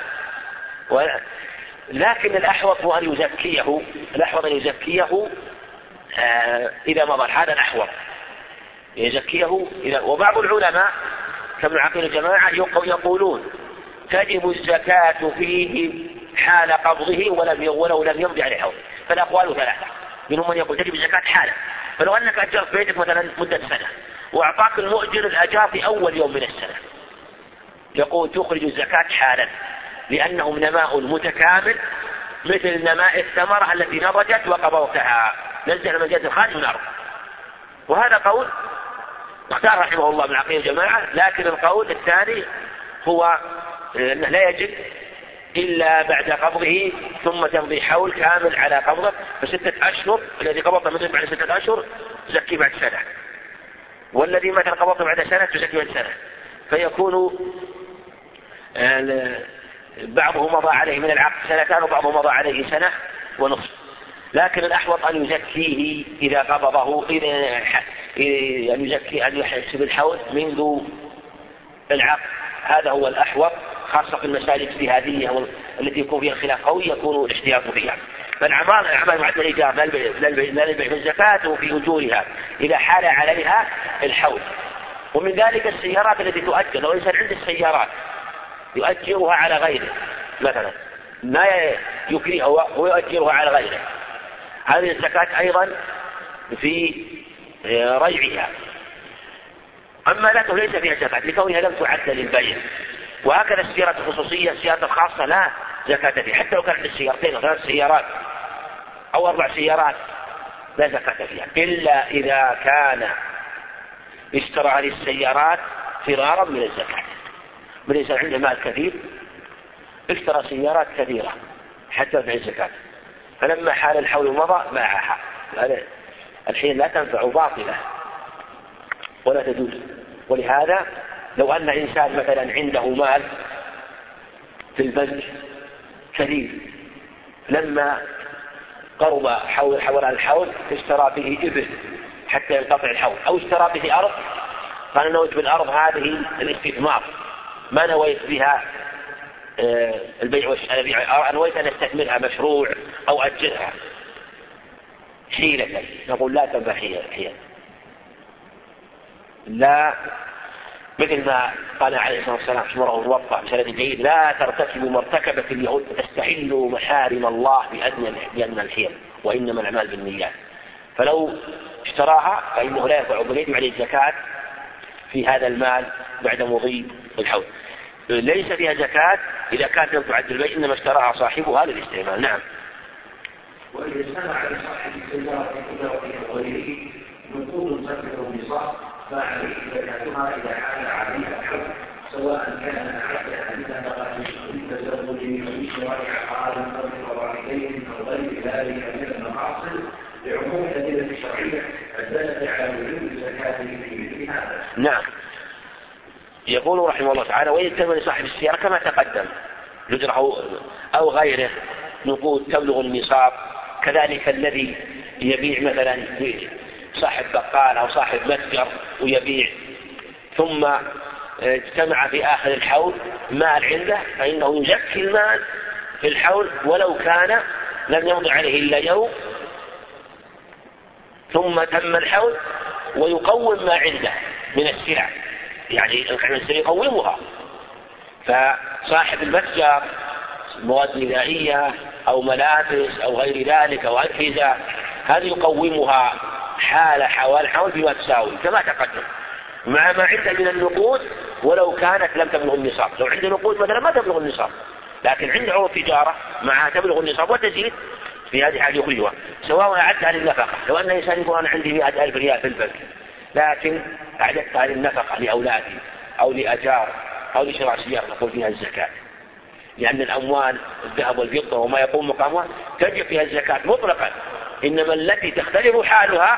لكن الأحوط هو أن يزكيه الأحوط أن يزكيه آه إذا مضى، هذا الأحوط يزكيه إذا. وبعض العلماء كابن عقيل الجماعة يقولون تجب الزكاة فيه حال قبضه ولم ولو لم يمضي عليه حول. فالأقوال ثلاثة، منهم من يقول تجب الزكاة حالا. فلو أنك أجرت بيتك مثلا مدة سنة وأعطاك المؤجر الأجار في أول يوم من السنة، يقول تخرج الزكاة حالا، لأنه نماء متكامل مثل نماء الثمرة التي نضجت وقبضتها، نزل من جهة الخارج من الأرض. وهذا قول اختار رحمه الله من عقيل الجماعة، لكن القول الثاني هو أنه لا يجب إلا بعد قبضه ثم تمضي حول كامل على قبضه، فستة أشهر الذي قبضه مثل بعد ستة أشهر تزكي بعد سنة، والذي مثلا قبضه بعد سنة تزكي بعد سنة، فيكون بعضه مضى عليه من العقد سنتان وبعضه مضى عليه سنة ونصف. لكن الأحوط أن يزكيه إذا قبضه، إذا أن يزكي أن يحسب الحول منذ العقد، هذا هو الأحوط، خاصة في المسائل الاجتهادية التي يكون فيها خلاف قوي يكون الاحتياط فيها. فالأعمال الأعمال مع الإيجار لا البيع في الزكاة وفي أجورها إذا حال عليها الحول. ومن ذلك السيارات التي تؤجر، لو الإنسان عنده السيارات يؤجرها على غيره مثلا، ما يكرهها ويؤجرها على غيره، هذه الزكاة أيضا في ريعها. أما لا ليس فيها زكاة لكونها لم تعد للبيع. وهكذا السيارات الخصوصية السيارات الخاصة لا زكاة فيها، حتى لو كانت السيارتين أو ثلاث سيارات أو أربع سيارات لا زكاة فيها، إلا إذا كان اشترى هذه السيارات فرارا من الزكاة. من الإنسان عنده مال كثير اشترى سيارات كثيرة حتى يدفع الزكاة، فلما حال الحول مضى باعها، الحين لا تنفع باطلة ولا تجوز. ولهذا لو أن إنسان مثلا عنده مال في البنك كثير، لما قرب حول حول الحول اشترى به إبل حتى ينقطع الحول، أو اشترى به أرض قال نويت بالأرض هذه الاستثمار ما نويت بها البيع والشراء، نويت أن استثمرها مشروع أو أجرها حيلة، نقول لا تنبغي حيلة، لا، مثل ما قال عليه الصلاة والسلام في مرة موضع بسند جيد: لا ترتكبوا مرتكبة اليهود فتستحلوا محارم الله بأدنى الحيل وإنما الأعمال بالنيات. فلو اشتراها فإنه لا ينفع، بل يجب عليه الزكاة في هذا المال بعد مضي الحول. ليس فيها زكاة إذا كانت لم تعد البيع، إنما اشتراها صاحبها للاستعمال. نعم. وإذا اجتمع لصاحب السيارة في غيره نقود تبلغ النصاب فعليه زكاتها إذا حال عليها الحول، سواء كان عد حديثا بالتزوج أو شراء عقار أو بفوائدين أو غير ذلك من المحاصيل، لعموم الأدلة الشرعية الدالة على وجوب الزكاة في مثل هذا. نعم. يقول رحمه الله تعالى: ويجتمع لصاحب السيارة كما تقدم نجره أو غيره نقود تبلغ النصاب، كذلك الذي يبيع مثلا صاحب بقال أو صاحب متجر ويبيع ثم اجتمع في آخر الحول مال عنده، فإنه يزكي المال في الحول ولو كان لم يمض عليه إلا يوم ثم تم الحول، ويقوم ما عنده من السلع، يعني السلع يقومها. فصاحب المتجر مواد غذائية أو ملابس أو غير ذلك أو أجهزة، هذه يقومها حال حوال حول بما تساوي كما تقدم، مع ما عنده من النقود ولو كانت لم تبلغ النصاب. لو عنده نقود مثلا ما تبلغ النصاب، لكن عنده عروض تجارة معها تبلغ النصاب وتزيد، في هذه حاجة يخرجها، سواء أعدها للنفقة. لو أن إنسان يقول أنا عندي مئة ألف ريال في البنك، لكن أعددتها للنفقة لأولادي أو لأجار أو لشراء سيارة، نقول فيها الزكاة، لأن الأموال الذهب والفضة وما يقوم مقامها تجب فيها الزكاة مطلقا. إنما التي تختلف حالها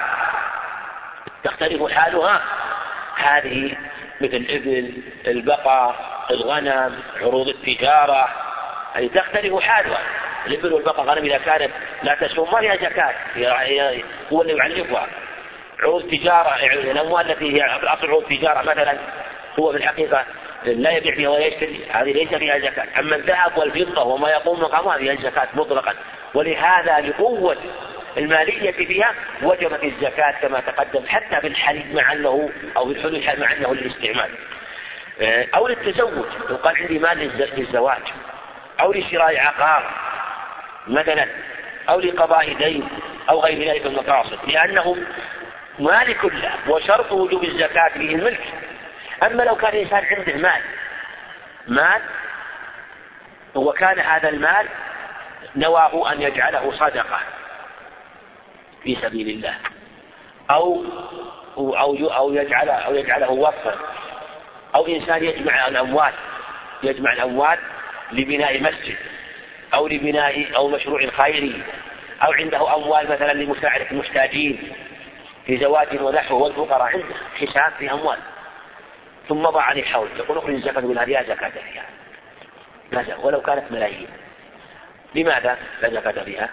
تختلف حالها هذه مثل الإبل، البقر، الغنم، عروض التجارة، أي تختلف حالها. الإبل والبقر غنم إذا كانت لا تسوم ما فيها زكاة، هو اللي يعلفها. عروض التجارة، الأموال التي هي أصل عروض التجارة مثلا هو في الحقيقة لا يبيع فيها ولا يشتري، هذه ليس فيها زكاة. أما الذهب والفضة وما يقوم مقامها فيها الزكاة مطلقا، ولهذا لقوة المالية فيها وجبت الزكاة كما تقدم، حتى بالحليب مع أنه أو بالحلول مع أنه للاستعمال أو للتزوج. لو قال عندي مال للزواج أو لشراء عقار مثلا أو لقضاء دين أو غير ذلك المقاصد، لأنه مالك له وشرط وجوب الزكاة فيه الملك. أما لو كان الإنسان عنده مال مال وكان هذا المال نواه أن يجعله صدقة في سبيل الله أو أو أو يجعله أو يجعله وقفا، أو إنسان يجمع الأموال يجمع الأموال لبناء مسجد أو لبناء أو مشروع خيري، أو عنده أموال مثلا لمساعدة المحتاجين في زواج ونحوه والفقراء، عنده حساب في أموال ثم مضى عليه الحول، يقول اخرج الزكاة من هذه زكاة فيها ماذا ولو كانت ملايين. لماذا لا زكاة فيها؟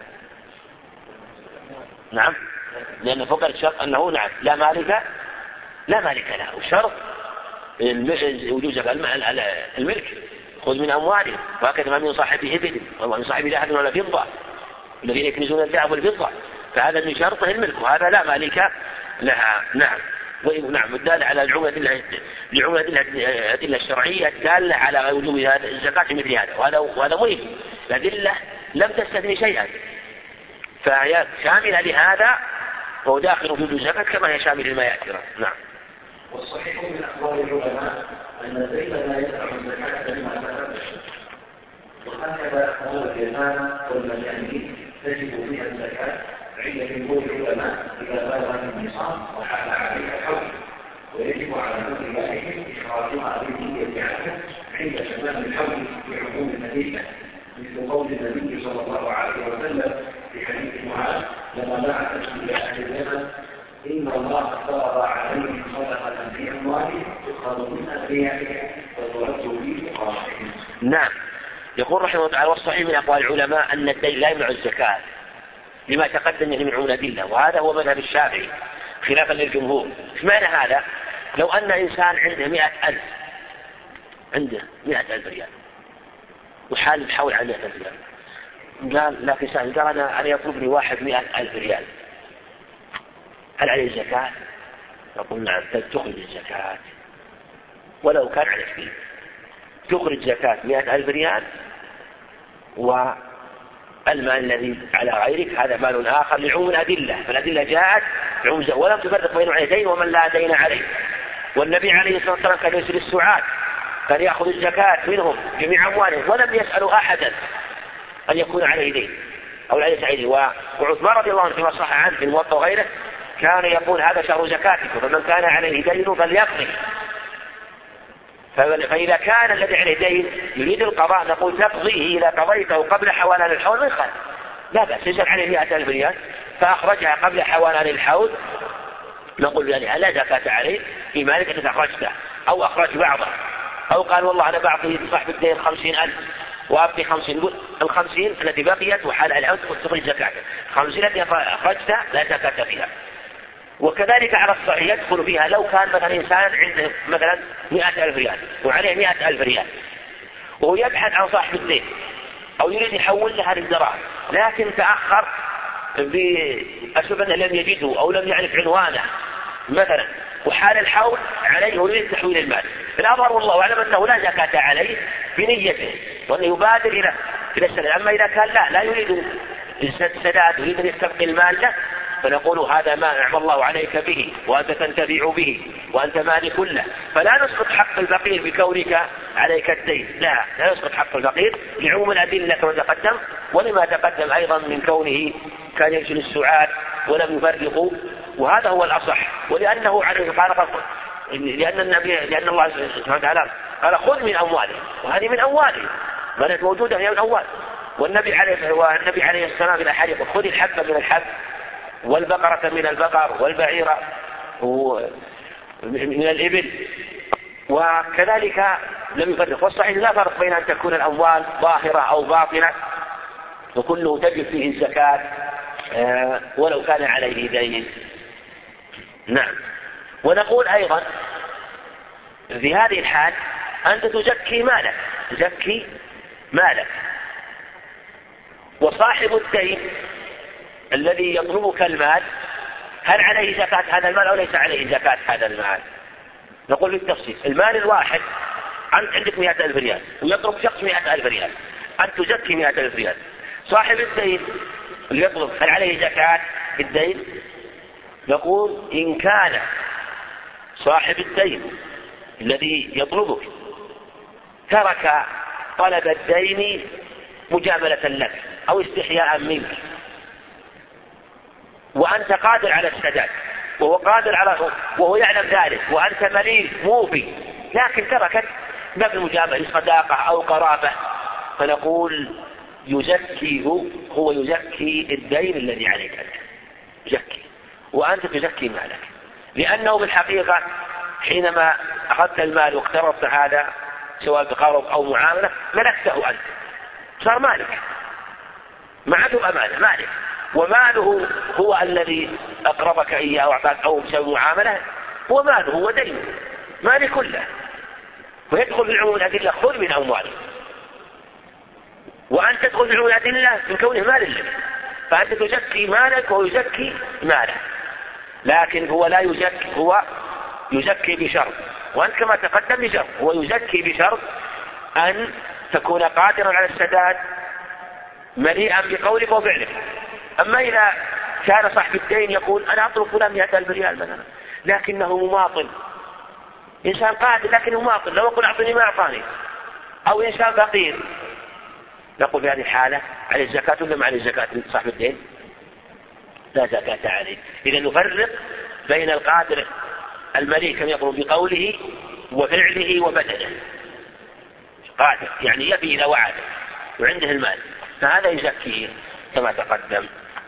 نعم، لأن فقر الشرط أنه نعم لا مالك لا مالك له، وشرط وجوز الملك خذ من أموالهم، وهكذا ما من صاحب إبل ومن صاحب ذهب ولا فضة الذين يكنزون الذهب والفضة، فهذا من شرطه الملك وهذا لا مالك لها. نعم، ونعم الدالة على العملة لعملة الأدلة الشرعية الدالة على وجوب الزكاة مثل هذا، وهذا وهذا مهم. الأدلة لم تستثني شيئا فهي شاملة لهذا، وهو داخل في وجوب الزكاة كما هي شاملة لما يأتي. نعم. والصحيح من أقوال العلماء أن زيد لا يدفع الزكاة لما تقدم، وهكذا أمور اليتامى والمساكين تجب فيها الزكاة عند جمهور العلماء إذا بلغ النصاب وحال عليها الحول، ويجب على كل واحد إخراجها بالنية عنه عند تمام الحول بعموم الأدلة، مثل قول النبي صلى الله عليه وسلم في حديث معاذ لما بعث إلى أهل اليمن إن الله فرض عليهم صدقة في أموالهم تؤخذ من أغنيائهم وترد في فقراءهم. نعم، يقول رحمه الله تعالى والصحيح من أقوال العلماء أن الدين لا يمنع الزكاة لما تقدم من عموم الأدلة، وهذا هو مذهب الشافعي خلافا للجمهور. ايش معنى هذا؟ لو أن إنسان عنده مئة ألف عنده مئة ألف ريال وحال بحول عن مئة ألف ريال، قال لكن سأل قال أنا أنا يطلب لي واحد مئة ألف ريال، هل عليه الزكاة؟ نقول نعم، تخرج الزكاة ولو كان على كبير، تخرج زكاة مئة ألف ريال، والمال الذي على غيرك هذا مال آخر لعموم الأدلة، فالأدلة جاءت بعموم ولم تفرق بين الدين ومن لا دين عليه. والنبي عليه الصلاة والسلام كان يرسل السعاة كان يأخذ الزكاة منهم جميع أموالهم ولم يسألوا أحدا أن يكون عليه دين أو لا ليس عليه. وعثمان رضي الله عنه فيما صح عنه في الموطأ وغيره كان يقول هذا شهر زكاتكم فمن كان عليه دين فليقضي. فإذا كان الذي عليه دين يريد القضاء نقول تقضيه إذا قضيته قبل حوالان الحول من خلف، لا بأس. يسأل عليه مئة ألف ريال فأخرجها قبل حوالان الحول نقول يعني لا زكاة عليه في مالك الذي أخرجته، أو أخرج بعضه، أو قال والله أنا بعطي صاحب الدين خمسين ألف وأبقي خمسين، الخمسين التي بقيت وحال العود تخرج زكاة، خمسين التي أخرجتها لا زكاة فيها. وكذلك على الصحيح يدخل فيها لو كان مثلا إنسان عنده مثلا مئة ألف ريال وعليه مئة ألف ريال وهو يبحث عن صاحب الدين أو يريد يحول لها للدراهم لكن تأخر بأسباب أنه لم يجده أو لم يعرف عنوانه مثلا، وحال الحول عليه يريد تحويل المال، الأمر والله أعلم أنه لا زكاة عليه بنيته وأنه يبادر إلى إلى السداد. أما إذا كان لا لا يريد السداد، يريد أن يستبقي المال له، فنقول هذا ما نعم الله عليك به وأنت تنتفع به وأنت مالك له، فلا نسقط حق الفقير بكونك عليك الدين، لا لا نسقط حق الفقير لعموم الأدلة كما تقدم، ولما تقدم أيضا من كونه كان يرسل السعاد ولم يفرقوا، وهذا هو الأصح. ولأنه عليه قال لأن النبي لأن الله سبحانه وتعالى قال خذ من أموالهم، وهذه من أموالهم بلد موجودة هي من أموال، والنبي عليه والنبي عليه السلام إلى حديث خذ الحب من الحب والبقرة من البقر والبعيرة من الإبل، وكذلك لم يفرق. والصحيح لا فرق بين أن تكون الأموال ظاهرة أو باطنة، وكله تجب فيه الزكاة ولو كان عليه دين. نعم. ونقول أيضا في هذه الحال أنت تزكي مالك، تزكي مالك، وصاحب الدين الذي يطلبك المال هل عليه زكاة هذا المال أو ليس عليه زكاة هذا المال؟ نقول بالتفصيل. المال الواحد أنت عندك مئة ألف ريال ويطلب شخص مئة ألف ريال، أنت تزكي مئة ألف ريال. صاحب الدين اللي يطلب هل عليه زكاة الدين؟ نقول إن كان صاحب الدين الذي يطلبك ترك طلب الدين مجاملة لك أو استحياء منك، وأنت قادر على السداد وهو قادر على وهو يعلم ذلك وأنت مليء موفي، لكن تركت باب المجاملة صداقة أو قرابة، فنقول يزكيه، هو يزكي الدين الذي عليك أنت يزكي، وأنت تزكي مالك، لأنه بالحقيقة حينما أخذت المال واقترضت هذا سواء بقرض أو معاملة ملكته أنت، صار مالك، معه أمانة مالك، وماله هو الذي أقربك إياه وأعطاك أو بسبب معاملة، هو ماله هو دين مالك كله، ويدخل في عموم الأدلة خذ من أموالهم، وأنت تدخل في عموم الأدلة من كونه مال لك، فأنت تزكي مالك وهو يزكي ماله، لكن هو لا يزكي، هو يزكي بشرط، وأنت كما تقدم بشرط، هو يزكي بشرط أن تكون قادرا على السداد مليئا بقولك وفعلك. أما إذا كان صاحب الدين يقول أنا أطلب فلان مئة ألف ريال مثلا لكنه مماطل، إنسان قادر لكنه مماطل، لو أقول أعطني ما أعطاني، أو إنسان فقير، نقول في هذه الحالة عليه الزكاة ولا ما عليه الزكاة صاحب الدين؟ لا زكاة عليه. إذا نفرق بين القادر المليء كما يقول بقوله وفعله وبدنه، قادر يعني يبي إلى وعده وعنده المال، فهذا يزكيه كما تقدم.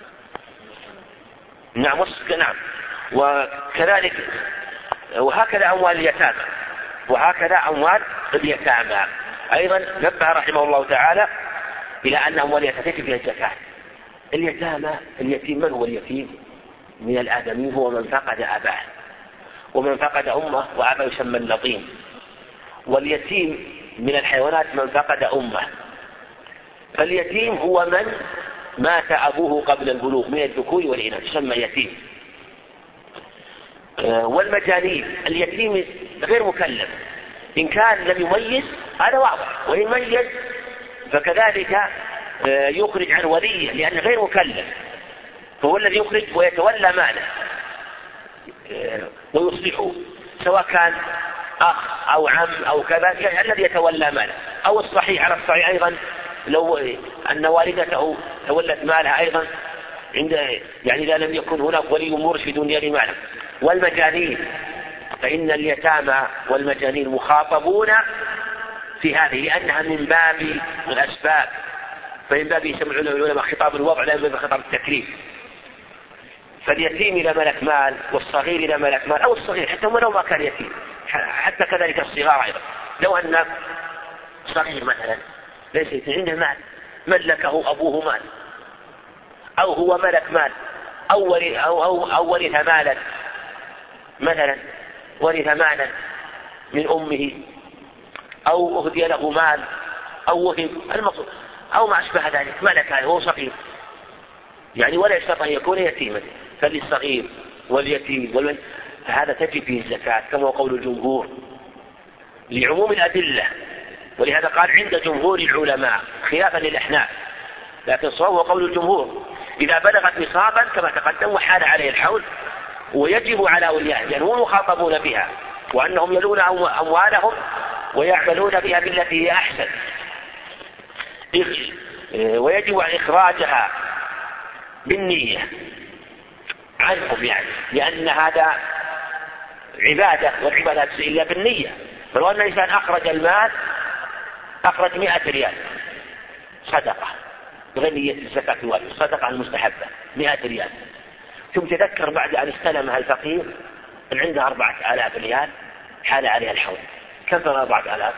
نعم نعم. وكذلك وهكذا أموال اليتامى، وهكذا أموال اليتامى أيضا نبه رحمه الله تعالى إلى أن أموال اليتامى فيها الزكاة. اليتامى اليتيم من هو اليتيم؟ من الآدمين هو من فقد أباه، ومن فقد أمه وأباه يسمى اللطيم، واليتيم من الحيوانات من فقد أمه. فاليتيم هو من مات أبوه قبل البلوغ من الذكور والإناث يسمى يتيم. والمجانين اليتيم غير مكلف، إن كان لم يميز هذا واضح، وإن ميز فكذلك يخرج عن وليه لأنه غير مكلف، فهو الذي يخرج ويتولى ماله ويصلحه، سواء كان أخ أو عم أو كذا، يعني الذي يتولى ماله. أو الصحيح على الصحيح أيضا لو أن والدته تولت مالها أيضا عند يعني إذا لم يكن هناك ولي مرشد يلي ماله. والمجانين فإن اليتامى والمجانين مخاطبون في هذه لأنها من باب الأسباب، فمن باب يسمى العلماء خطاب الوضع لا من باب خطاب التكليف. فاليتيم إذا ملك مال والصغير إذا ملك مال، أو الصغير حتى ولو ما كان يتيم، حتى كذلك الصغار أيضا، لو أن صغير مثلا ليس عنده مال ملكه أبوه مال، أو هو ملك مال أو أو أو, أو ورث مالا مثلا، ورث مالا من أمه، أو أهدي له مال، أو وهب المقصود أو ما أشبه ذلك، ملك هو صغير يعني ولا يشترط أن يكون يتيما، فللصغير واليتيم والولد هذا تجب فيه الزكاة كما قول الجمهور لعموم الأدلة. ولهذا قال عند جمهور العلماء خلافا للأحناف، لكن صواب قول الجمهور إذا بلغت نصابا كما تقدم وحال عليه الحول، ويجب على أوليائه لأنهم مخاطبون بها وأنهم يلون أموالهم ويعملون بها بالتي هي أحسن، ويجب إخراجها بالنية عنهم، يعني لأن هذا عبادة والعبادة تجزي إلا بالنية. فلو أن الإنسان أخرج المال أخرج مئة ريال صدقة بغير نية الزكاة الواجبة، صدقة المستحبة مئة ريال، ثم تذكر بعد أن استلمها الفقير أن عنده أربعة آلاف ريال حال عليها الحول، كم ترى أربعة آلاف؟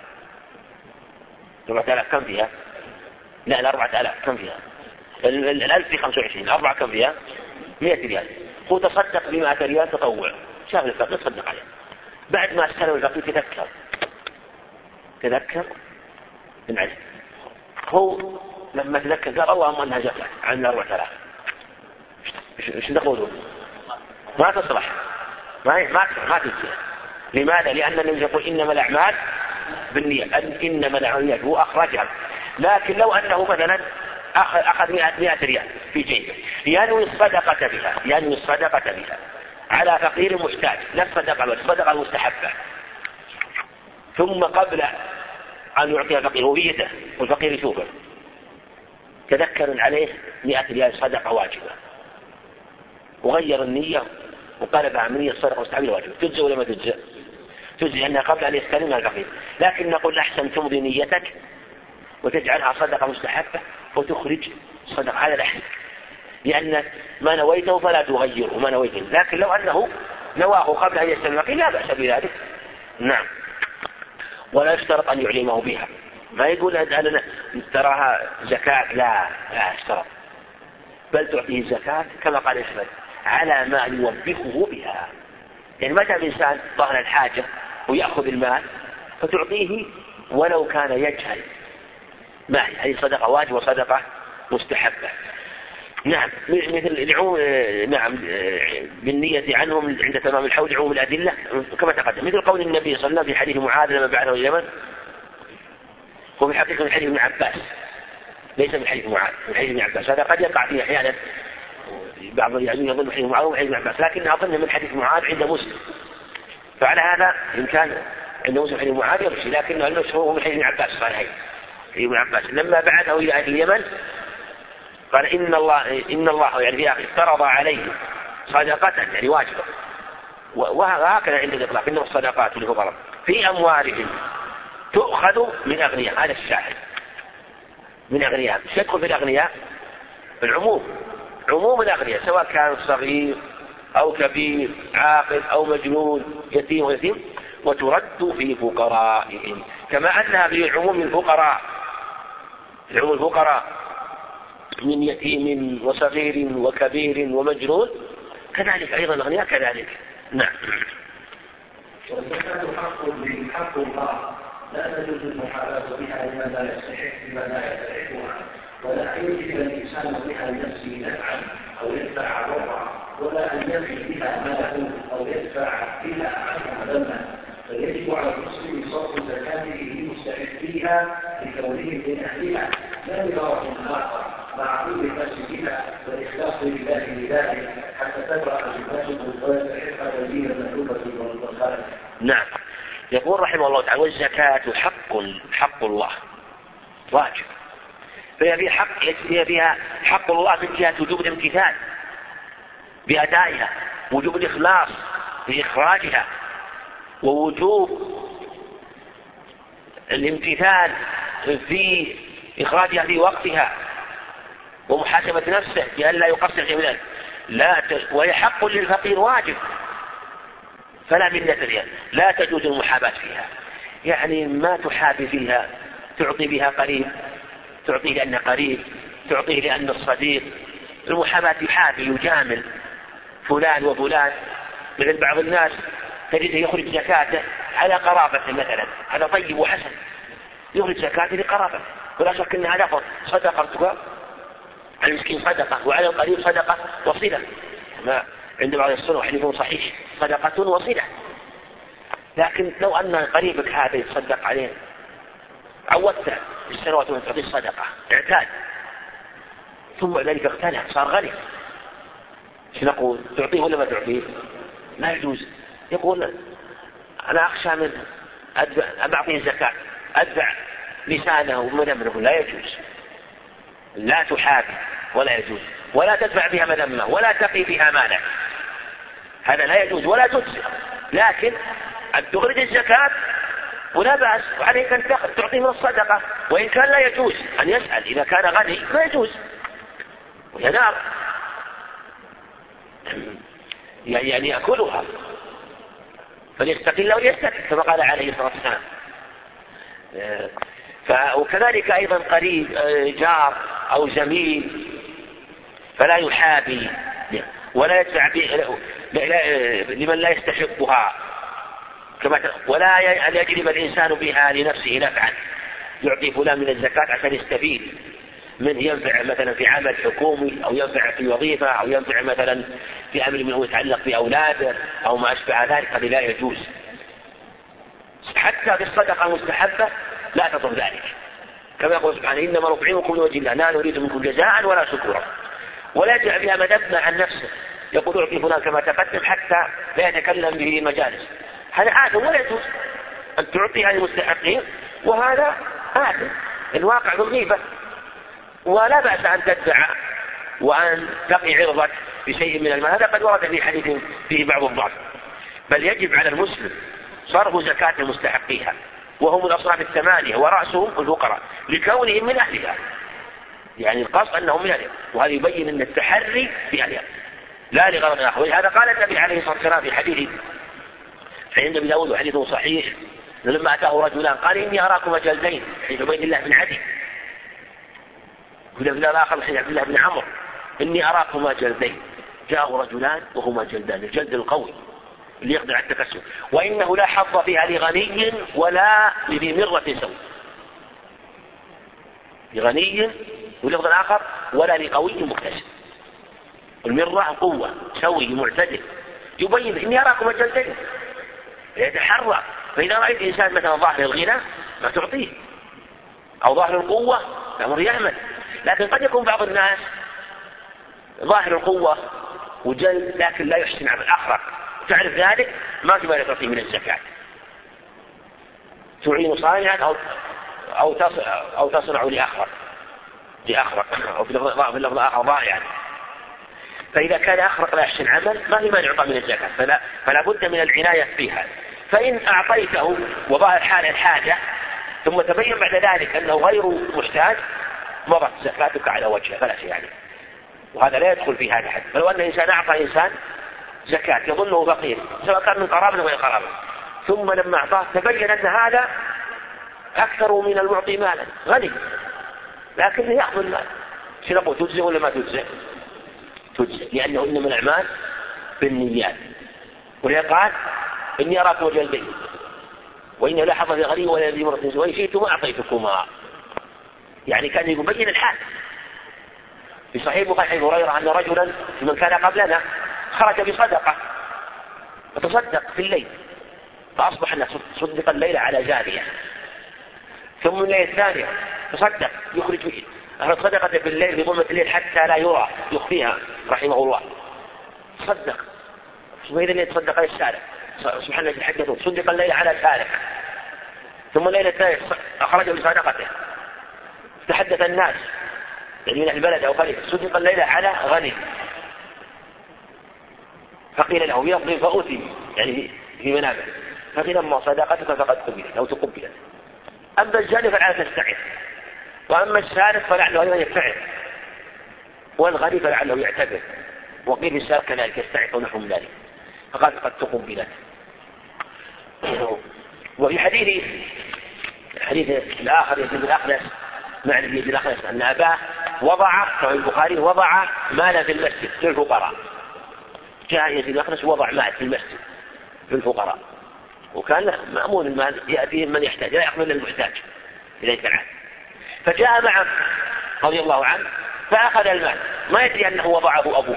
أربعة آلاف كم فيها؟ لا الأربعة آلاف كم فيها؟ الألف في خمسة وعشرين، أربعة كم فيها؟ مئة ريال. هو تصدق بمئة ريال تطوع، شاف الفقير صدق عليه، بعد ما استلم الفقير تذكر تذكر بالعلم، هو لما تذكر قال اللهم أنها زكاة عن الأربعة آلاف، إيش تقولون؟ ما تصلح، ما ما ما تجزي. لماذا؟ لأن النبي يقول إنما الأعمال بالنية، إنما الأعمال هو أخرجها. لكن لو أنه مثلا أخذ مئة ريال في جيبه ينوي الصدقة بها، ينوي الصدقة بها على فقير محتاج، لا الصدقة بل الصدقة المستحبة، ثم قبل أن يعطيها الفقير وبيده والفقير يشوفه تذكر عليه مئة ريال صدقة واجبة وغير النية وقلبها عن نية الصدقة المستحبة واجبة، تجزئ ولا ما تجزئ؟ تجزئ أنها قبل أن يستلمها الفقير، لكن نقول أحسن تمضي نيتك وتجعلها صدقة مستحبة وتخرج صدقة على الأحسن، لأن ما نويته فلا تغيره وما نويته. لكن لو أنه نواه قبل أن يستلم الفقير لا بأس بذلك. نعم. ولا يشترط أن يعلمه بها، ما يقول أنا تراها زكاة، لا لا اشترط، بل تعطيه الزكاة كما قال أحمد على ما يوبخه بها. يعني متى الإنسان ظهر الحاجة ويأخذ المال فتعطيه ولو كان يجهل ما هي، هذه صدقة واجب وصدقة مستحبة. نعم، مثل العموم، نعم بالنية عنهم عند تمام الحول عموم الأدلة كما تقدم، مثل قول النبي صلى الله عليه وسلم في حديث معاذ لما بعثه إلى اليمن، هو في حقيقة من حديث ابن عباس ليس من حديث معاذ، من حديث ابن عباس، هذا قد يقع فيه أحيانا بعض يعني يظن حديث معاذ وحديث ابن عباس، لكن أظن من حديث معاذ عند مسلم، فعلى هذا إن كان عند مسلم حديث معاذ يمشي، لكنه المشهور من حديث ابن عباس صحيح. ابن عباس لما بعثه إلى أهل اليمن قال إن الله إن الله يعني في آخر افترض عليه صدقة يعني واجبة، وهكذا عند الإطلاق إنما الصدقات للفقراء في أموالهم تؤخذ من أغنياء، هذا الشاهد من أغنياء، يدخل في الأغنياء العموم، عموم الأغنياء سواء كان صغير أو كبير عاقل أو مجنون يتيم ويتيم، وترد في فقرائهم كما أنها في عموم الفقراء، عموم الفقراء من يتيم وصغير وكبير ومجنون، كذلك أيضا الأغنياء كذلك. نعم. والزكاة حق حق الله لا تجوز المحاباة بها لمن لا يستحق بما لا يستحقها، ولا أن يجب الإنسان بها لنفسه نفعا أو يدفع ضرا، ولا أن يفي بها ماله أو يدفع بها عنه ذما، فيجب على المسلم صرف زكاته لمستحقيها لكونهم من أهلها لا لغرض آخر مع كل الناس بها والإخلاص لله بذلك حتى تبرأ ذمته ويستحق الذين مكتوبة والخالق. نعم. يقول رحمه الله تعالى والزكاة حق حق الله واجب، فهي فيها حق هي فيها حق الله من جهة وجوب الامتثال بأدائها، وجوب الإخلاص في إخراجها، ووجوب الامتثال في إخراجها في وقتها، ومحاسبة نفسه بأن لا يقصر في ذلك، لا ت... وهي حق للفقير واجب فلا منة فيها، لا تجوز المحاباة فيها، يعني ما تحابي فيها، تعطي بها قريب، تعطيه لأنه قريب، تعطيه لأنه الصديق، المحاباة يحابي يجامل فلان وفلان، مثل بعض الناس تجده يخرج زكاته على قرابته مثلا، هذا طيب وحسن، يخرج زكاته لقرابته، ولا شك أن هذا صدقتك على المسكين صدقة، وعلى القريب صدقة وصلة، ما عند بعض السنة حديث صحيح صدقة وصلة. لكن لو أن قريبك هذا يتصدق عليه، عودته في السنوات وأن تعطيه صدقة، اعتاد، ثم ذلك اغتنى صار غني، شو نقول؟ تعطيه ولا ما تعطيه؟ لا يجوز. يقول أنا أخشى منه أعطيه الزكاة، أدفع لسانه ومذمة، نقول لا يجوز، لا تحابي ولا يجوز، ولا تدفع بها مذمة ولا تقي بها مانع، هذا لا يجوز ولا تجزئ. لكن أن تخرج الزكاة ولا بأس، وعليك أن تعطيه من الصدقة، وإن كان لا يجوز أن يسأل، إذا كان غني ما يجوز وينار يعني يأكلها، فليستقل وليستقل كما قال عليه الصلاة والسلام. وكذلك أيضا قريب جار أو زميل فلا يحابي ولا يدفع لمن لا يستحقها، ولا يجلب الإنسان بها لنفسه نفعا، يعطي فلان من الزكاة عشان يستفيد من ينفع مثلا في عمل حكومي، أو ينفع في وظيفة، أو ينفع مثلا في أمر منه يتعلق بأولاده أو ما أشبه ذلك، هذا لا يجوز. حتى في الصدقة المستحبة لا تطلب ذلك، كما يقول سبحانه إنما نطعمكم لوجه الله لا نريد منكم جزاء ولا شكورا، ولا يجعل بها مذمة عن نفسه، يقول أعطي فلان كما تقدم حتى لا يتكلم به مجالس، هذا عادة ولا يجوز أن تعطي هذه المستحقين، وهذا عادة الواقع بالغيبة. ولا بأس أن تدفع وأن تقي عرضك بشيء من المال، هذا قد ورد في حديث فيه بعض الضعف، بل يجب على المسلم صرف زكاة المستحقيها، وهم الأصناف الثمانية ورأسهم الفقراء لكونهم من أهلها، يعني القصد أنهم من أهلها، وهذا يبين أن التحري في أهلها لا لغرض آخر. ولهذا قال النبي عليه الصلاة والسلام في حديث عند ابي داود وحديث صحيح لما أتاه رجلان قال إني أراكما جلدين، حديث عبيد الله بن عدي، وفي الآخر حديث عبد الله بن عمرو إني أراكما جلدين، جاءوا رجلان وهما جلدان، الجلد القوي اللي يقدر على التكسب، وإنه لا حظ فيها لغني ولا لذي مرة سوء، لغني واللفظ الآخر ولا لقوي مكتسب، المرة قوة سوي معتدل، يبين إني أراكما جلدين، يتحرى. فإذا رأيت إنسان مثلا ظاهر الغنى ما تعطيه، أو ظاهر القوة الأمر يعمل. لكن قد يكون بعض الناس ظاهر القوة وجلد لكن لا يحسن عمل أخرق، تعرف ذلك ما في ما تعطيه من الزكاة، تعين صانعا أو أو أو تصنع لأخرق لأخرق أو في اللفظ الآخر ضائعا. فإذا كان أخرق لا يحسن عمل ما في ما يعطى من الزكاة، فلا, فلا بد من العناية فيها. فإن أعطيته وظهر حال الحاجة ثم تبين بعد ذلك أنه غير محتاج مضت زكاتك على وجهه فلا شيء عليه، وهذا لا يدخل في هذا حد. فلو أن إنسان أعطى إنسان زكاة يظنه فقير سواء كان من قرابة وغير قرابة، ثم لما أعطاه تبين أن هذا أكثر من المعطي مالا غني لكنه يأخذ المال، شنو تجزئ ولا ما تجزئ؟ تجزئ، لأنه إنما الأعمال بالنيات. ولقال إني أراكم جلدين وإنه لا حظ في غني ولا ذي مرة سوء وإن شئتم أعطيتكما، يعني كان يبين الحال. في صحيح البخاري عن هريرة أن رجلا من كان قبلنا خرج بصدقة وتصدق في الليل فأصبح الناس صدق الليل على جارية، ثم من الليل الثانية تصدق يخرج صدقة في الليل بظلمة الليل حتى لا يرى يخفيها رحمه الله، صدق وإذا الليل تصدق على السارق سبحان الله يتحدثون صدق الليل على سارق، ثم الليلة الثانية أخرج بصدقته تحدث الناس يعني من البلد أو قريب صدق الليلة على غني، فقيل له يظلم فأوتي يعني في منابه، فقيل أما صدقتك فقد قبلت أو تقبلت، أما الجاني فلعله تستعد، وأما السارق فلعله أيضا يبتعد، والغني فلعله يعتبر، وقيل السارق كذلك يستعد ونحو من ذلك، فقد قد تقبلت. وفي حديث حديث الآخر يزيد الأخنس مع يزيد الأخنس أن أباه وضع في البخاري وضع مالا في المسجد للفقراء، جاء يزيد الأخنس وضع مال في المسجد للفقراء، وكان مأمون المال يأتيه من يحتاج لا يأخذ إلا المحتاج إليه العام. فجاء معه رضي الله عنه فأخذ المال ما يدري أنه وضعه أبوه،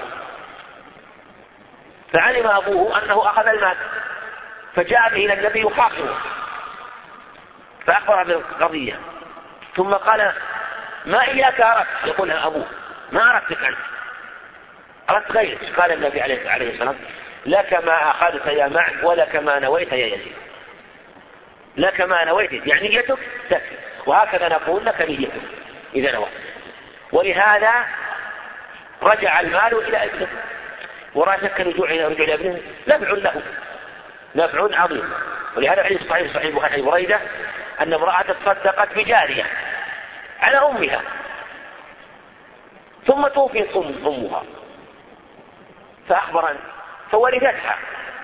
فعلم أبوه أنه أخذ المال فجاء به إلى النبي يخاصمه فأخبر بالقضية، ثم قال ما إياك أردت، يقول له أبوه ما أردتك أنت، أردت غيرك. قال النبي عليه السلام لك ما أخذت يا معن ولك ما نويت يا يزيد، لك ما نويت يعني نيتك تكفي، وهكذا نقول لك نيتك إذا نويت. ولهذا رجع المال إلى ابنه، ولا شك رجوع إلى ابنه نفع له، نفع عظيم. ولهذا الحديث الصحيح صحيح البخاري بريدة أن امرأة تصدقت بجارية على أمها ثم توفيت أمها فأخبر فولدتها،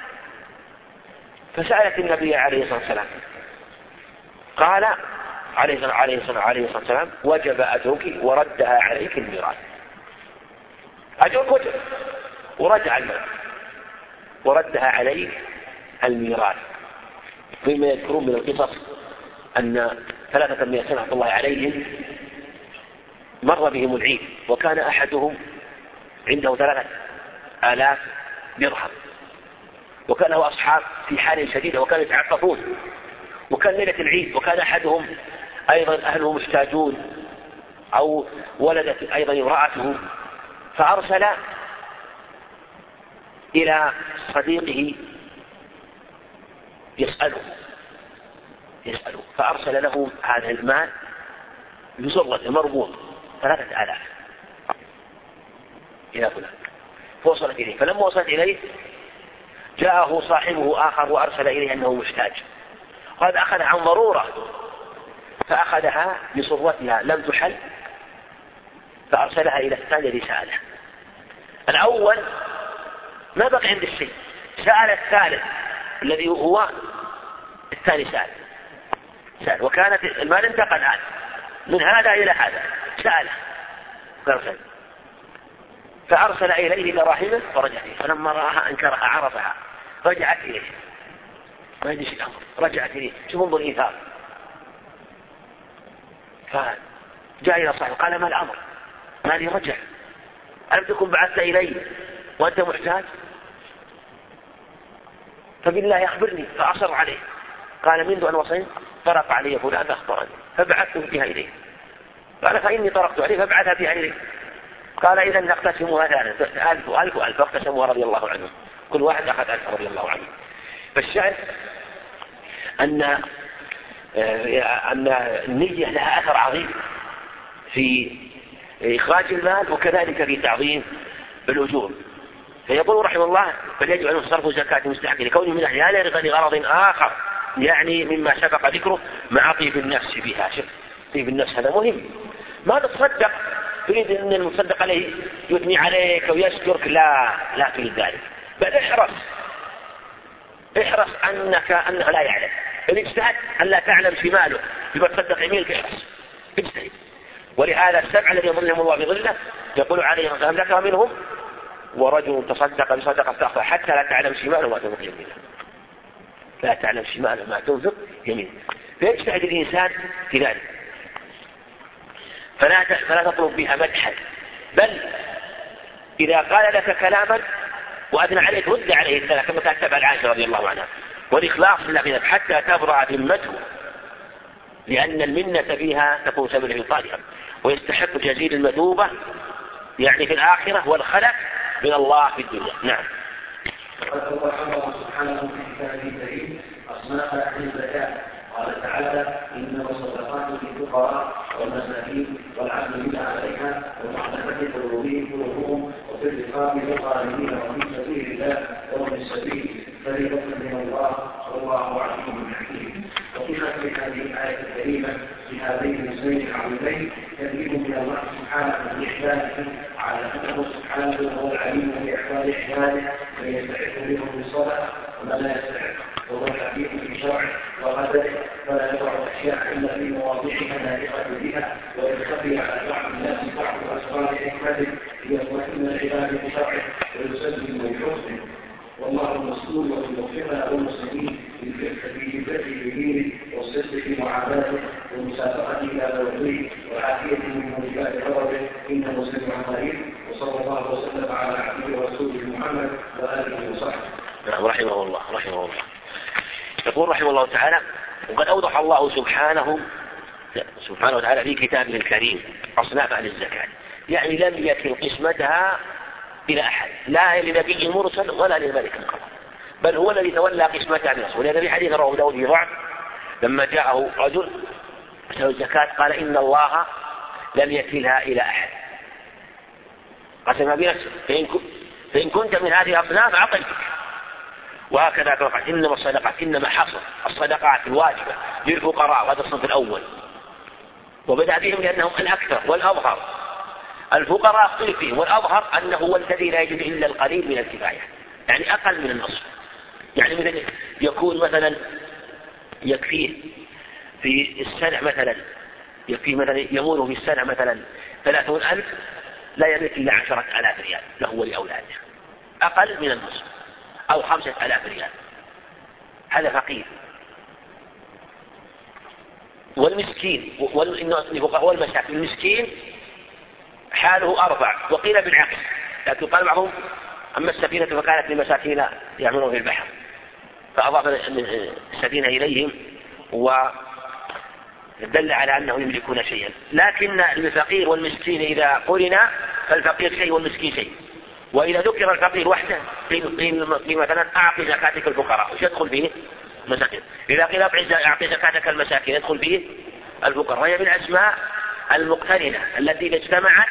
فسألت النبي عليه الصلاة والسلام قال عليه الصلاة عليه الصلاة عليه الصلاة والسلام وجب أجرك وردها عليك الميراث، أجرك وجب ورجع المال وردها عليك الميراث. مما يذكرون من القصص أن ثلاثة من سنة الله عليهم مر بهم العيد، وكان أحدهم عنده ثلاثة آلاف درهم، وكان له أصحاب في حال شديدة وكانوا يتعففون، وكان ليلة العيد، وكان أحدهم أيضا أهله محتاجون أو ولدت أيضا امرأته، فأرسل إلى صديقه يسأله يسأله فأرسل له هذا المال بزرة مربوط ثلاثة آلاف إلى فلان، فوصلت إليه. فلما وصلت إليه جاءه صاحبه آخر وأرسل إليه أنه محتاج، قد أخذ عن ضرورة فأخذها بصرتها لم تحل، فأرسلها إلى الثاني رسالة. الأول ما بقي عند الشيء، سأل الثالث الذي هو الثاني سأل سأل وكانت المال انتقل الآن من هذا إلى هذا، سأله فأرسل فأرسل إليه دراهمه فرجع إليه، فلما رآها أنكرها عرفها رجعت إليه، ما يدري الأمر رجعت إليه، شوف انظر الإيثار. فجاء إلى صاحبه قال ما الأمر؟ ما لي رجع، ألم تكن بعثت إلي وأنت محتاج؟ فبالله أخبرني. فأصر عليه قال منذ أن وصلت طرق علي فلان فأخبرني فبعثت بها إليه، قال فإني طرقت عليه فبعثها بها إليه، قال إذا نقتسمها ثلاثة ألف وألف وألف، فاقتسموها رضي الله عنه، كل واحد أخذ ألف رضي الله عنه. فالشأن أن أن النية لها أثر عظيم في إخراج المال وكذلك في تعظيم الأجور. فيقول رحمه الله فليجب أن صرف زكاة مستحق لكونه من أهلها لغرض آخر، يعني مما سبق ذكره مع طيب النفس بها. شوف طيب النفس هذا مهم، ما تتصدق تريد أن المصدق عليه يثني عليك ويشكرك، لا لا تريد ذلك، بل احرص احرص أنك أنه لا يعلم، إن اجتهد أن لا تعلم شماله بما تصدق يمينك، احرص اجتهد. ولهذا السبع الذي يظلهم الله بظله يقول عليه الصلاة والسلام ذكر منهم ورجل تصدق بصدقة فأخفى حتى لا تعلم شماله ما تنفق يمينه، لا تعلم شماله ما تنفق يمينه، فيجتهد الإنسان في ذلك، فلا فلا تطلب بها مدحا، بل إذا قال لك كلاما وأثنى عليك رد عليه السلام كما كان تبع عائشة رضي الله عنها، والإخلاص لله حتى تبرأ ذمته، لأن المنة فيها تكون سبب إبطالها، ويستحق جزيل المثوبة يعني في الآخرة والخلق من الله في الدنيا. نعم. وقد الله سبحانه في كتابه الكريم أصناف أهل الزكاة، قال تعالى إنما الصدقات للفقراء والمساكين والعاملين عليها والمعلمة قلوبهم وفي الرقاب والغارمين وفي سبيل الله وفي السبيل فريضة من الله والله عليم حكيم. وفي ختم هذه الآية الكريمة بهذين الاسمين العظيمين تدريب من الله سبحانه بإحسانه على أنه سبحانه هو العليم بأحوال عباده من يستحق منهم بالصدقة وما لا يستحق، وهو الحكيم في شرعه وقدره، فلا يضع الأشياء إلا في مواضعها لائقة بها، ويخفي على بعض الناس بعض أسرار حكمته ليطمئن العباد بشرعه ويسلم ويحسن. والله المسؤول والموفق والمسلمين في الفقه في دينه والصدق في معاملته ومعاملته ومسابقته إلى توفيق وعافيته من موجبات غضبه إنه سميع قريب. وصلى الله وسلم على عبده ورسوله محمد وآله وصحبه. نعم رحمه الله رحمه الله. يقول رحمه الله تعالى: وقد أوضح الله سبحانه سبحانه وتعالى في كتابه الكريم أصناف أهل الزكاة، يعني لم يكن قسمتها إلى أحد، لا لنبي مرسل ولا لملك مقرب، بل هو الذي تولى قسمتها بنفسه. ولهذا في حديث رواه داود في ضعف لما جاءه رجل يسأل الزكاة قال: إن الله لم يكلها إلى أحد، قسمها بنفسه، فإن, فإن كنت من هذه الأصناف أعطيتك. وهكذا قال: إنما الصدقات إنما حصر الصدقات الواجبة للفقراء، وهذا الصنف الأول، وبدأ بهم لأنهم الأكثر والأظهر. الفقراء اختلف فيهم، والأظهر أنه هو الذي لا يجد إلا القليل من الكفاية، يعني أقل من النصف. يعني مثلا يكون مثلا يكفيه في السنة مثلا يكفيه مثلا يموره في السنة مثلا ثلاثون ألف، لا يملك إلا عشرة آلاف ريال له ولأولاده، أقل من النصف، أو خمسة آلاف ريال، هذا فقير. والمسكين والمساكين، المسكين حاله أربع، وقيل بالعكس، لكن قال بعضهم: أما السفينة فكانت لمساكين يعملون في البحر، فأضاف السفينة إليهم ودل على أنهم يملكون شيئا. لكن الفقير والمسكين إذا قرنا فالفقير شيء والمسكين شيء. وإذا ذكر الفقير وحده قيل مثلا: أعطي زكاتك الفقراء، وش يدخل فيه؟ مساكين. إذا قيل أعطي زكاتك المساكين يدخل فيه الفقراء. وهي من الأسماء المقترنة التي إذا اجتمعت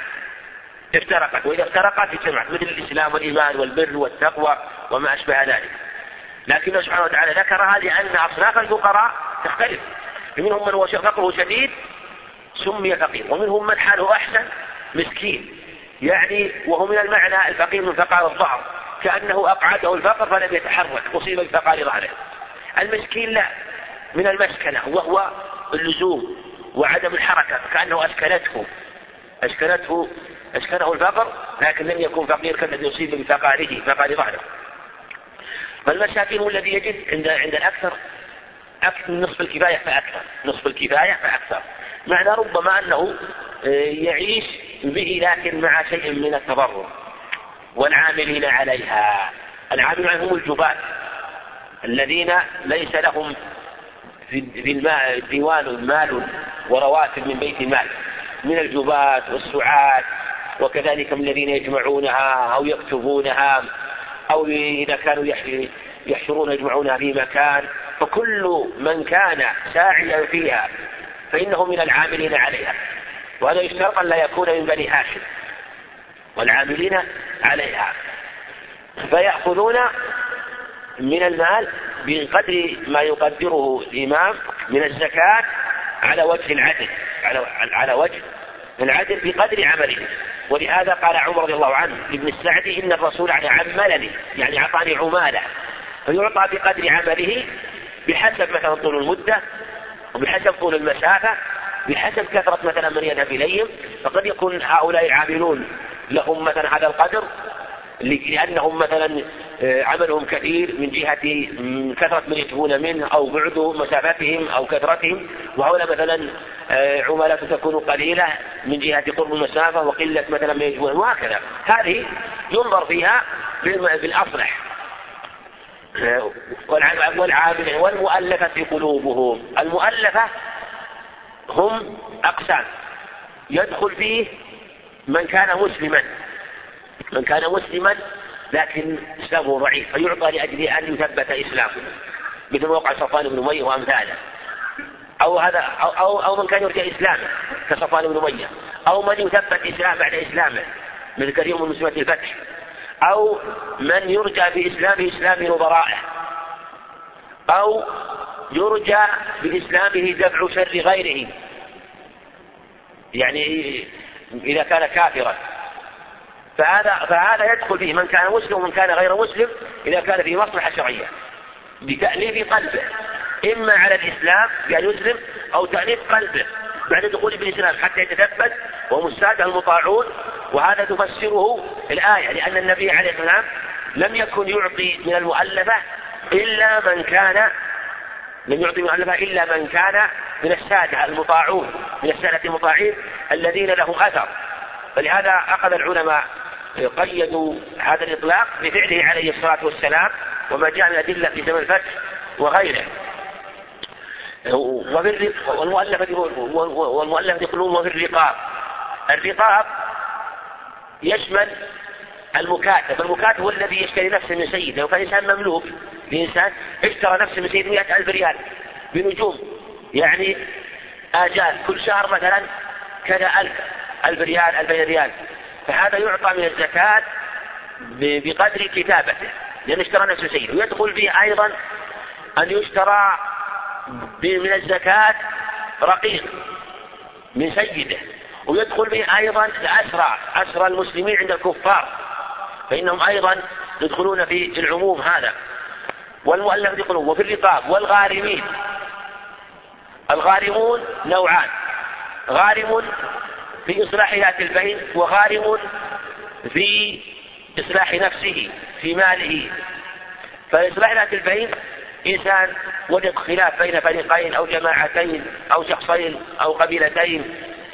افترقت، وإذا افترقت اجتمعت، مثل الإسلام والإيمان والبر والتقوى وما أشبه ذلك. لكن سبحانه وتعالى ذكرها لأن أصناف الفقراء تختلف، منهم من هو فقره شديد سمي فقير، ومنهم من حاله أحسن مسكين، يعني وهو من المعنى الفقير من فقار الظهر، كأنه أقعده الفقر فلم يتحرك، أصيب بفقار ظهره. المسكين لا، من المسكنة، وهو اللزوم وعدم الحركة، كأنه أسكنته أسكنته أسكنه الفقر، لكن لم يكن فقير كالذي يصيب بفقاره فقار ظهره. فالمساكين هو الذي يجد عند عند الأكثر أكثر نصف الكفاية فأكثر نصف الكفاية فأكثر معنى ربما أنه يعيش به لكن مع شيء من التضرر. والعاملين عليها، العاملين عليها هم الجباة الذين ليس لهم في المال ديوان مال ورواتب من بيت المال، من الجباة والسعاة، وكذلك من الذين يجمعونها أو يكتبونها، أو إذا كانوا يحشرون يجمعونها في مكان. فكل من كان ساعيا فيها فإنه من العاملين عليها، وهذا يشترط أن لا يكون من بني هاشم. والعاملين عليها فيأخذون من المال بقدر ما يقدره الإمام من الزكاة على وجه العدل، على على وجه العدل بقدر عمله. ولهذا قال عمر رضي الله عنه لابن السعدي: إن الرسول عملني، يعني أعطاني عمالة، فيعطى بقدر عمله بحسب مثلا طول المدة، وبحسب طول المسافة، بحسب كثرة مثلا من يذهب إليهم. فقد يكون هؤلاء العاملون لهم مثلا هذا القدر لأنهم مثلا عملهم كثير من جهة كثرة من يتبون منه أو بعد مسافتهم أو كثرتهم، وهؤلاء مثلا عملاء تكون قليلة من جهة قرب المسافة وقلة مثلا من يتبون، وهكذا. هذه ينظر فيها بالأصلح. والعاملين والمؤلفة قلوبهم، المؤلفة هم أقسام، يدخل فيه من كان مسلما من كان مسلما لكن إسلامه ضعيف فيعطى لأجل أن يثبت إسلامه، مثل وقع صفوان بن أمية وأمثاله، أو هذا أو, أو, أو من كان يرجى إسلامه كصفوان بن أمية، أو من يثبت إسلام بعد إسلامه مثل كريم بن مسلمة الفتح، أو من يرجى بإسلامه إسلام نظرائه، أو يرجى بإسلامه دفع شر غيره، يعني إذا كان كافرا فهذا فهذا يدخل فيه من كان مسلم ومن كان غير مسلم إذا كان فيه مصلحة شرعية بتأليف قلبه إما على الإسلام بأن يسلم، أو تأليف قلبه بعد دخوله بالإسلام حتى يتثبت وهم السادة المطاعون. وهذا تفسره الآية، لأن النبي عليه السلام لم يكن يعطي من المؤلفة إلا من كان لم يعطي مؤلفة إلا من كان من السادة المطاعون، من السادة المطاعين الذين لهم أثر. فلهذا أخذ العلماء قيدوا هذا الإطلاق بفعله عليه الصلاة والسلام وما جاء من أدلة في زمن الفتح وغيره. والمؤلفة يقولون وفي الرقاب. الرقاب يشمل المكاتب. المكاتب هو الذي يشتري نفسه من سيده. لو كان إنسان مملوك لإنسان اشترى نفسه من سيده مئة ألف ريال بنجوم، يعني آجال كل شهر مثلا كذا ألف ألف ريال ألفين ريال، فهذا يعطى من الزكاة بقدر كتابته لأن اشترى نفسه من سيده. ويدخل فيه أيضا أن يشترى من الزكاة رقيق من سيده، ويدخل به أيضا الأسرى أسرى المسلمين عند الكفار، فإنهم أيضا يدخلون في العموم هذا. والمؤلف يقولون وفي الرقاب. والغارمين. الغارمون نوعان: غارم في إصلاح ذات البين، وغارم في إصلاح نفسه في ماله. فإصلاح ذات البين إنسان وجد خلاف بين فريقين أو جماعتين أو شخصين أو قبيلتين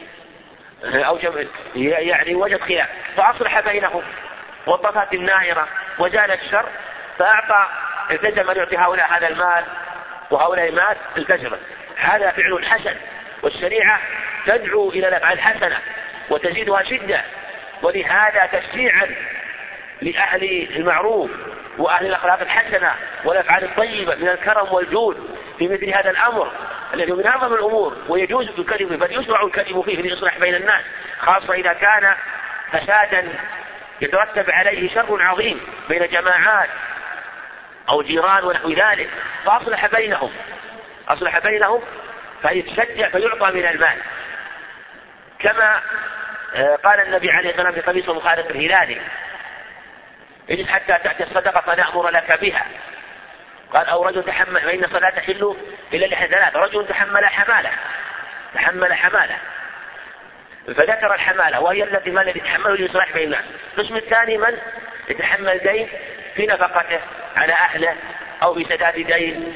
أو جمع، يعني وجد خلاف فأصلح بينهم وطفت النائرة وزال الشر، فأعطى التزم أن يعطي هؤلاء هذا المال وهؤلاء المال التزم. هذا فعل حسن، والشريعة تدعو إلى الأفعال الحسنة وتزيدها شدة، ولهذا تشجيعا لأهل المعروف وأهل الأخلاق الحسنة والأفعال الطيبة من الكرم والجود في مثل هذا الأمر الذي من أعظم الأمور، ويجوز الكلم بل يشرع الكلم فيه للإصلاح بين الناس، خاصة إذا كان فسادا يترتب عليه شر عظيم بين جماعات أو جيران ونحو ذلك، فأصلح بينهم أصلح بينهم فيتشجع فيعطى من المال. كما قال النبي عليه الصلاة والسلام في قميص مخالف الهلالي: اجلس حتى تأتي الصدقة فنأمر لك بها. قال: أو رجل تحمل، فإن الصلاة تحل إلا لأحد ثلاث: رجل تحمل حمالة تحمل حمالة فذكر الحمالة وهي التي ما الذي يتحمله لإصلاح بين الناس. القسم الثاني من يتحمل دين في نفقته على أهله أو في سداد دين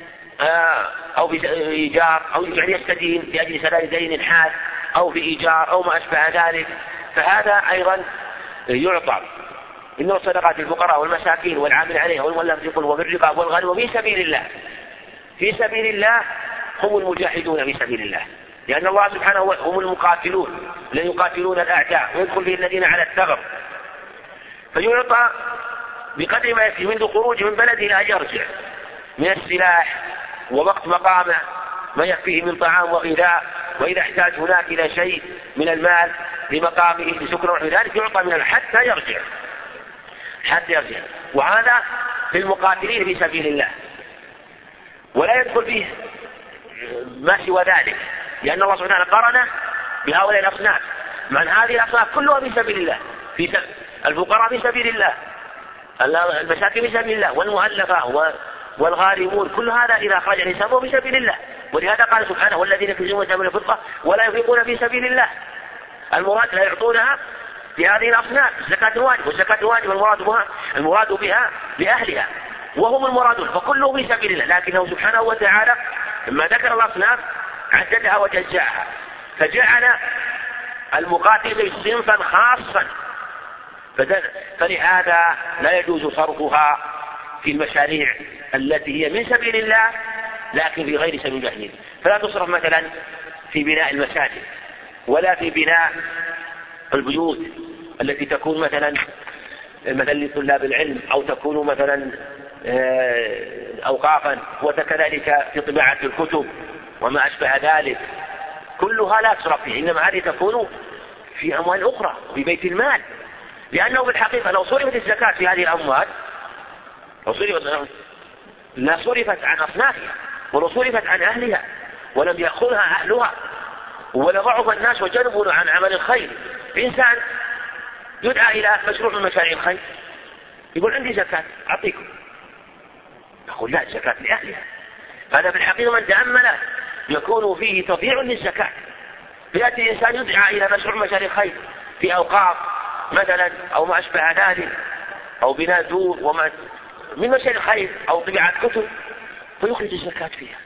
أو في إيجار، أو يعني يستدين لأجل سداد دين حاد أو في إيجار أو ما أشبه ذلك، فهذا أيضا يعطى. إنه صدقات الفقراء والمساكين والعامل عليها والمؤلفة قلوبهم وفي الرقاب والغارمين وفي سبيل الله. في سبيل الله هم المجاهدون في سبيل الله، لأن الله سبحانه هم المقاتلون الذين يقاتلون الأعداء، ويدخل به الذين على الثغر، فيعطى بقدر ما يكفي منذ خروجه من بلده إلى أن يرجع من السلاح ووقت مقامه ما يكفيه من طعام وغذاء، وإذا احتاج هناك إلى شيء من المال لمقامه لسكنه ونحو ذلك يعطى من حتى يرجع حتى يرجع. وهذا في المقاتلين في سبيل الله، ولا يدخل فيه ما سوى ذلك، لأن الله سبحانه قرنه بهؤلاء الأصناف. مع أن هذه الأصناف كلها في سبيل الله، في سبيل الفقراء في سبيل الله، المساكين في سبيل الله، والمؤلفة والغارمون، كل هذا إذا أخرج الإنسان هو في سبيل الله. ولهذا قال سبحانه: والذين يكنزون الذهب والفضة ولا ينفقون في سبيل الله. المراد لا يعطونها لهذه الأصناف زكاة الواجب، والزكاة الواجب المراد بها المراد بها لأهلها وهم المرادون، فكله في سبيل الله. لكنه سبحانه وتعالى لما ذكر الأصناف عددها وجزاها، فجعل المقاتل صنفا خاصا، فلهذا لا يجوز صرفها في المشاريع التي هي من سبيل الله لكن في غير سبيل الله. فلا تصرف مثلا في بناء المساجد، ولا في بناء البيوت التي تكون مثلا مثلا لطلاب العلم، أو تكون مثلا أوقافا، وكذلك في طباعة الكتب وما أشبه ذلك، كلها لا تصرف فيه، إنما هذه تكون في أموال أخرى في بيت المال. لأنه بالحقيقة لو صرفت الزكاة في هذه الأموال لو صرفت لا صرفت عن أصنافها ولو صرفت عن أهلها ولم يأخذها أهلها ولضعف الناس وجنبوا عن عمل الخير. إنسان يدعى إلى مشروع من مشاريع الخير يقول: عندي زكاة أعطيكم، يقول: لا، الزكاة لأهلها. هذا في الحقيقة من تأمله يكون فيه تضييع للزكاة. يأتي إنسان يدعى إلى مشروع من مشاريع الخير في أوقاف مثلا أو ما أشبه ذلك، أو بناء دور وما من مشاريع الخير أو طباعة كتب، فيخرج الزكاة فيها.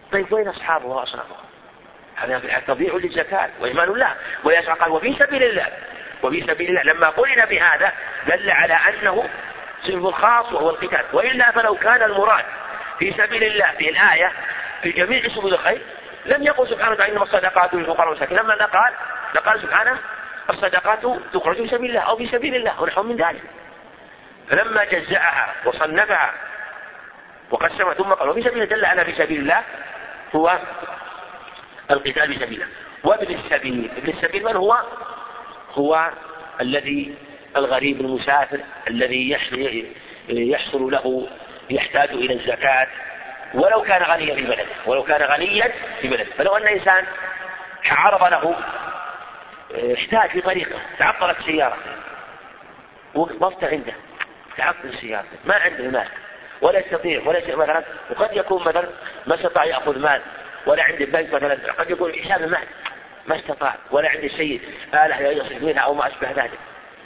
طيب وين أصحابه وأصحابه؟ هذا تضيع للزكاة وإيمان الله. ويسعى قال وفي سبيل الله، وفي سبيل الله لما قلنا بهذا دل على أنه صنف خاص وهو القتال. وإلا فلو كان المراد في سبيل الله في الآية في جميع سبل الخير لم يقل سبحانه وتعالى إنما الصدقات للفقراء والمساكين، لما قال لقال سبحانه الصدقات تخرج في سبيل الله أو في سبيل الله ونحو من ذلك. فلما جزأها وصنفها وقسمها ثم قال وفي سبيل الله دل على في سبيل الله هو القتال في سبيل الله. وابن السبيل، ابن السبيل من هو؟ هو الذي الغريب المسافر الذي يحصل له يحتاج إلى الزكاة ولو كان غنيا في بلده، ولو كان غنيا في بلده. فلو أن إنسان عرض له احتاج في طريقه، تعطلت سيارة وقفت عنده، تعطل السيارة ما عنده مال ولا يستطيع ولا يستطيع مثلا، وقد يكون مثلا ما استطاع يأخذ مال ولا عنده بنك مثلا، قد يكون حساب المال ما استطاع ولا عنده شيء آلة يصرف منها أو ما أشبه ذلك،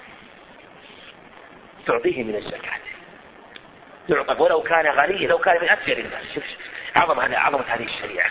تعطيه من الزكاة يعطى ولو كان غني، لو كان من أكثر الناس. شوف عظم هذا عظمة هذه الشريعة،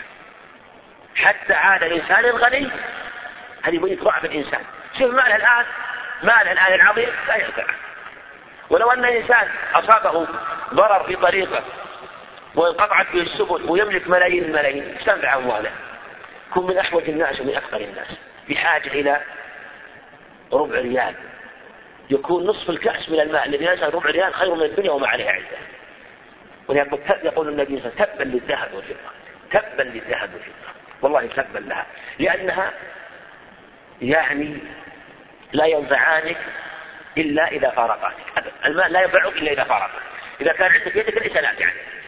حتى عاد الإنسان الغني هذه يبين ضعف الإنسان. شوف ماله الآن، ماله الآن العظيم لا ينفع، ولو أن الإنسان أصابه ضرر في طريقه وانقطعت به السبل ويملك ملايين الملايين استنفع أمواله. كن من أحوج الناس ومن أفقر الناس بحاجة إلى ربع ريال، يكون نصف الكأس من الماء الذي ينزل ربع ريال خير من الدنيا وما عليها عنده. ويقول النبي صلى الله عليه وسلم تبا للذهب والفضة، تبا للذهب والفضة، والله تبا لها، لأنها يعني لا ينفعانك إلا إذا فارقتك. الماء لا ينفعك إلا إذا فارقتك، إذا كان عندك يدك ليس نافعا.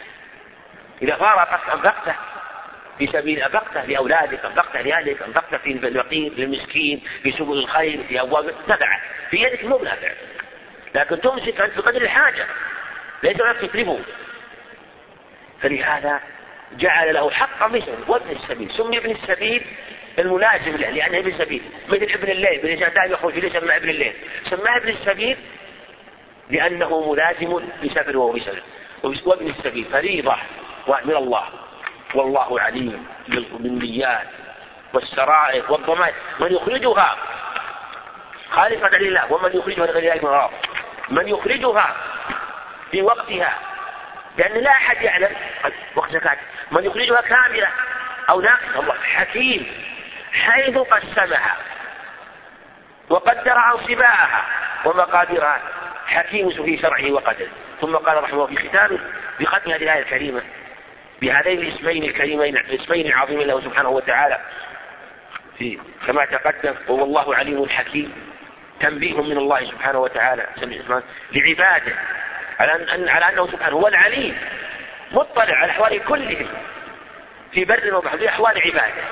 إذا فارقت أنفقته في سبيل، أنفقته لأولادك، أنفقته لأهلك، أنفقته في الفقير للمسكين في سبل الخير في أبواب تبع في يدك مو نافع، لكن تمسك أنت بقدر الحاجة ليس لك تكلفه. فلهذا جعل له حقا مثل وابن السبيل. سمي ابن السبيل الملازم له لأنه ابن السبيل، مثل ابن الليل، ابن الإنسان يخرج ليس مع ابن الليل، سماه ابن السبيل لأنه ملازم لسفر وهو بسفر. وابن السبيل فريضة من الله، والله عليم بالنيات والسرائر والضمائر، من يخرجها خالصة لله ومن يخرجها لغير الله مرار، من يخرجها في وقتها لأن لا أحد يعلم وقت زكاة، من يخرجها كاملة أو ناقصة. الله حكيم حيث قسمها وقدر انصباءها ومقاديرها، حكيم في شرعه وقدره. ثم قال رحمه الله في ختامه بختم هذه الآية الكريمة بهذين الاسمين الكريمين الاسمين العظيمين له سبحانه وتعالى في كما تقدم وهو الله عليم حكيم، تنبيه من الله سبحانه وتعالى لعباده على أن على أنه سبحانه هو العليم مطلع على أحوال كلهم في بر وبحر، في أحوال عباده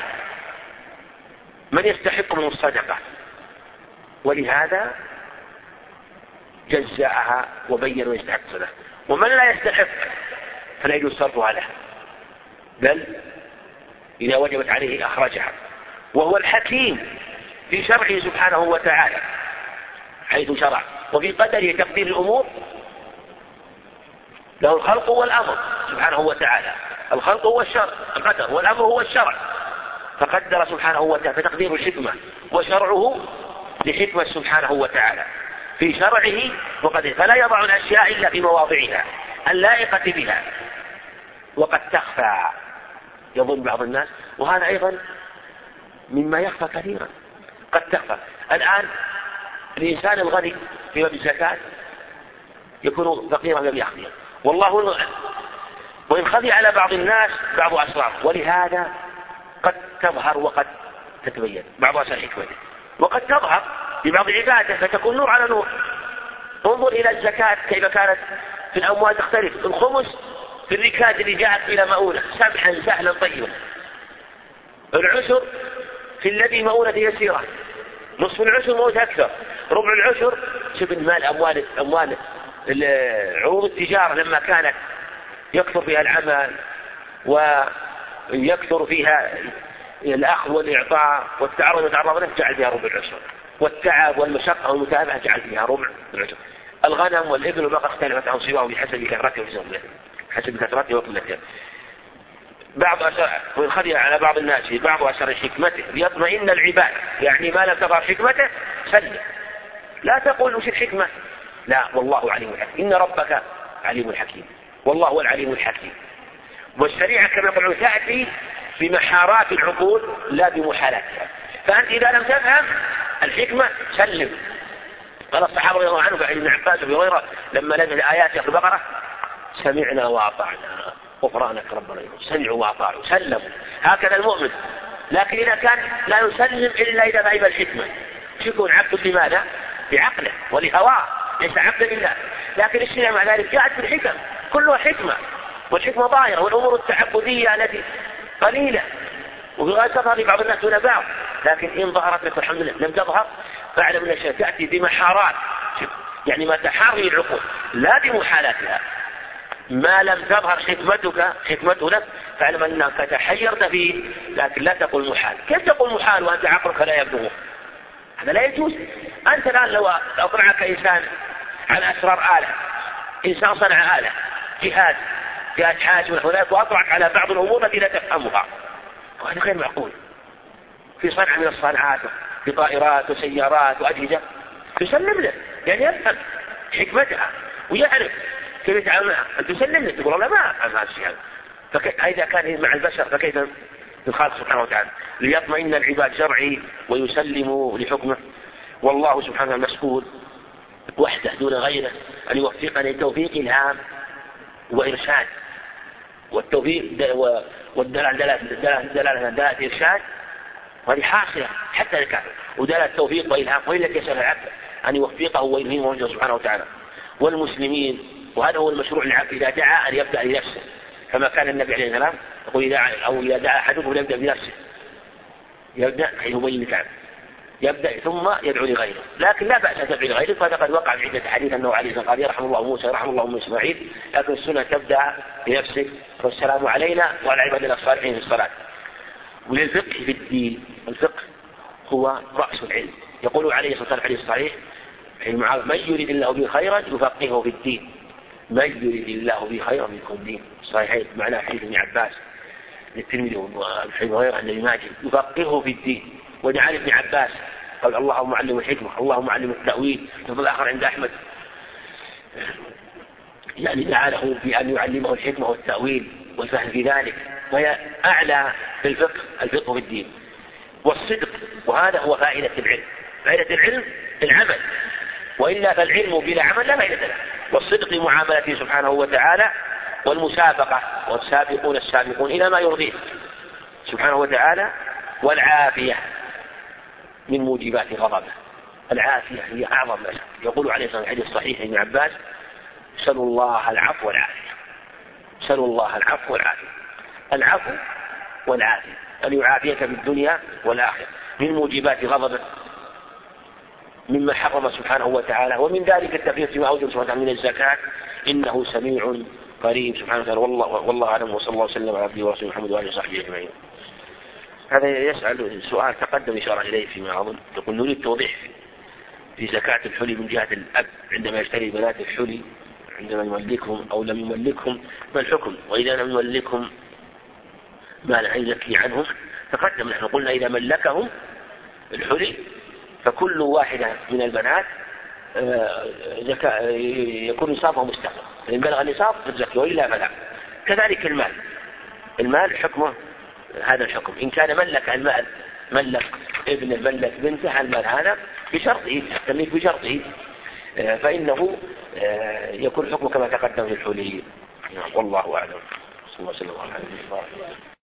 من يستحق من الصدقة، ولهذا جزاءها وبين ويستحق صدقة، ومن لا يستحق فلا يجوز صرفها له، بل إذا وجبت عليه أخرجها. وهو الحكيم في شرعه سبحانه وتعالى حيث شرع، وفي قدره تقدير الأمور، له الخلق والأمر سبحانه وتعالى، الخلق هو الشرع القدر والأمر هو الشرع، فقدر سبحانه وتعالى فتقدير الحكمة، وشرعه لحكمة سبحانه وتعالى في شرعه وقدره، فلا يضع الأشياء إلا في مواضعها اللائقة بها. وقد تخفى يظن بعض الناس، وهذا أيضا مما يخفى كثيرا، قد تخفى. الآن الإنسان الغني في باب الزكاة يكون فقيرا لم يخفي، والله وإن خفي على بعض الناس بعض أسرار، ولهذا قد تظهر وقد تتبين بعض أسرار حكمته، وقد تظهر ببعض عباده فتكون نور على نور. انظر إلى الزكاة كيف كانت في الأموال تختلف، الخمس في الركاز اللي جاءت إلى مؤونة سمحا سهلا طيبا، العشر في الذي مؤونة يسيرة، نصف العشر مؤونة أكثر، ربع العشر. شوف المال أموال أموال عروض التجارة لما كانت يكثر فيها العمل ويكثر فيها الأخذ والإعطاء والتعرض والتعرض جعل فيها ربع العشر، والتعب والمشقة والمتابعة جعل فيها ربع العشر. الغنم والإبل والبقر اختلفت عن صفاهم بحسب كثرته وزنه، حسب كثرته وقلته. بعض أثر وينخدع على بعض الناس في بعض أثر حكمته ليطمئن العباد، يعني ما لم تظهر حكمته سلم، لا تقول وش الحكمة، لا والله عليم حكيم، إن ربك عليم حكيم، والله هو العليم الحكيم. والشريعة كما يقولون تأتي بمحارات العقول لا بمحالاتها، فأنت إذا لم تفهم الحكمة سلم. قال الصحابة رضي الله عنهم بعد ابن عباس وابي هريرة لما نزل آيات في البقرة سمعنا وأطعنا غفرانك ربنا، سمعوا وأطاعوا سلموا. هكذا المؤمن، لكن إذا كان لا يسلم إلا إذا غيب الحكمة يكون عبد لماذا؟ بعقله ولهواه، ليس عبدا لله. لكن الشريعة مع ذلك جاءت بالحكم كلها حكمة، والحكمة ظاهرة، والأمور التعبدية التي قليلة وفي غاية تظهر لبعض الناس دون بعض، لكن إن ظهرت لك الحمد لله، لم تظهر فاعلم أن الشيء تأتي بمحارات، يعني ما تحاري العقول لا بمحالاتها. ما لم تظهر حكمتك حكمته لك فاعلم أنك تحيرت فيه، لكن لا تقول محال. كيف تقول محال وأنت عقلك لا يبلغ؟ هذا لا يجوز. أنت الآن لو أطلعك إنسان على أسرار آلة، إنسان صنع آلة جهاز جهاز حاج ونحو ذلك، وأطلعك على بعض الأمور التي لا تفهمها، وهذا غير معقول. في صنع من الصناعات، في طائرات وسيارات وأجهزة، تسلم له يعني يفهم حكمتها ويعرف كيف يتعامل معها، أن تسلم له تقول لا ما أفهم هذا الشيء. فإذا كان مع البشر فكيف بالخالق سبحانه وتعالى؟ ليطمئن العباد شرعي ويسلموا لحكمه. والله سبحانه المسؤول وحده دون غيره أن يوفقنا توفيق الهام وإرشاد، والتوفيق والدلالة دلالة دلالة إرشاد وهذه حاصلة حتى الكافر، ودلالة توفيق وإلهام، وإلا يسأل العبد أن يوفقه ويلهمه وجهه سبحانه وتعالى. والمسلمين، وهذا هو المشروع للعبد إذا دعا أن يبدأ لنفسه، كما كان النبي عليه السلام يقول إذا أو إذا دعا أحدكم يبدأ بنفسه، يبدأ حين يبين الكعب يبدأ ثم يدعو لغيره. لكن لا بأس أن تدعو لغيره، فهذا قد وقع في عدة حديث أنه عليه الصلاة والسلام قال يرحم الله موسى يرحم الله أم إسماعيل، لكن السنة تبدأ بنفسك والسلام علينا وعلى عبادنا الصالحين في الصلاة. وللفقه في الدين، الفقه هو رأس العلم. يقول عليه الصلاة والسلام الحديث الصحيح من يريد الله به خيرا يفقهه في الدين، من يريد الله به خيرا يفقهه في الدين. صحيح معناه حديث ابن عباس للترمذي وابن هريرة عن الإمام يفقهه في الدين. ودعا ابن عباس قال اللهم معلم الحكمة اللهم معلم التأويل. في الآخر عند أحمد يعني دعا له بأن يعلمه الحكمة والتأويل والفهم في ذلك، وهي أعلى في الفقه الفقه في الدين. والصدق، وهذا هو فائدة العلم. فائدة العلم العمل، وإلا فالعلم بلا عمل لا فائدة له. والصدق معاملته سبحانه وتعالى، والمسابقة والسابقون السابقون إلى ما يرضيه سبحانه وتعالى. والعافية من موجبات غضبه، العافية هي أعظم ما يقول عليه الصلاة والسلام الحديث الصحيح ابن عباس سلوا الله العفو والعافية، سلوا الله العفو والعافية. العفو والعافية أن يعافيك في الدنيا والآخرة من موجبات غضبه، مما حرم سبحانه وتعالى، ومن ذلك التفريط فيما أوجب سبحانه وتعالى من الزكاة، إنه سميع قريب سبحانه وتعالى. والله, والله أعلم، وصلى الله وسلم على عبده ورسوله محمد وآله وصحبه أجمعين. هذا يسأل سؤال تقدم إشارة إليه فيما أظن، يقول نريد توضيح في زكاة الحلي من جهة الأب عندما يشتري بنات الحلي عندما يملكهم أو لم يملكهم، ما الحكم؟ وإذا لم يملكهم ما لا يزكي عنهم؟ تقدم نحن قلنا إذا ملكهم الحلي فكل واحدة من البنات يكون نصابه مستقر، إن بلغ النصاب تزكي وإلا فلا. كذلك المال، المال حكمه هذا الحكم. إن كان ملك المال، ملك ابنه ملك بنته المال هذا بشرطه، تملك بشرطه، فإنه يكون حكمه كما تقدم في الحلي. والله أعلم. صلى الله عليه وسلم.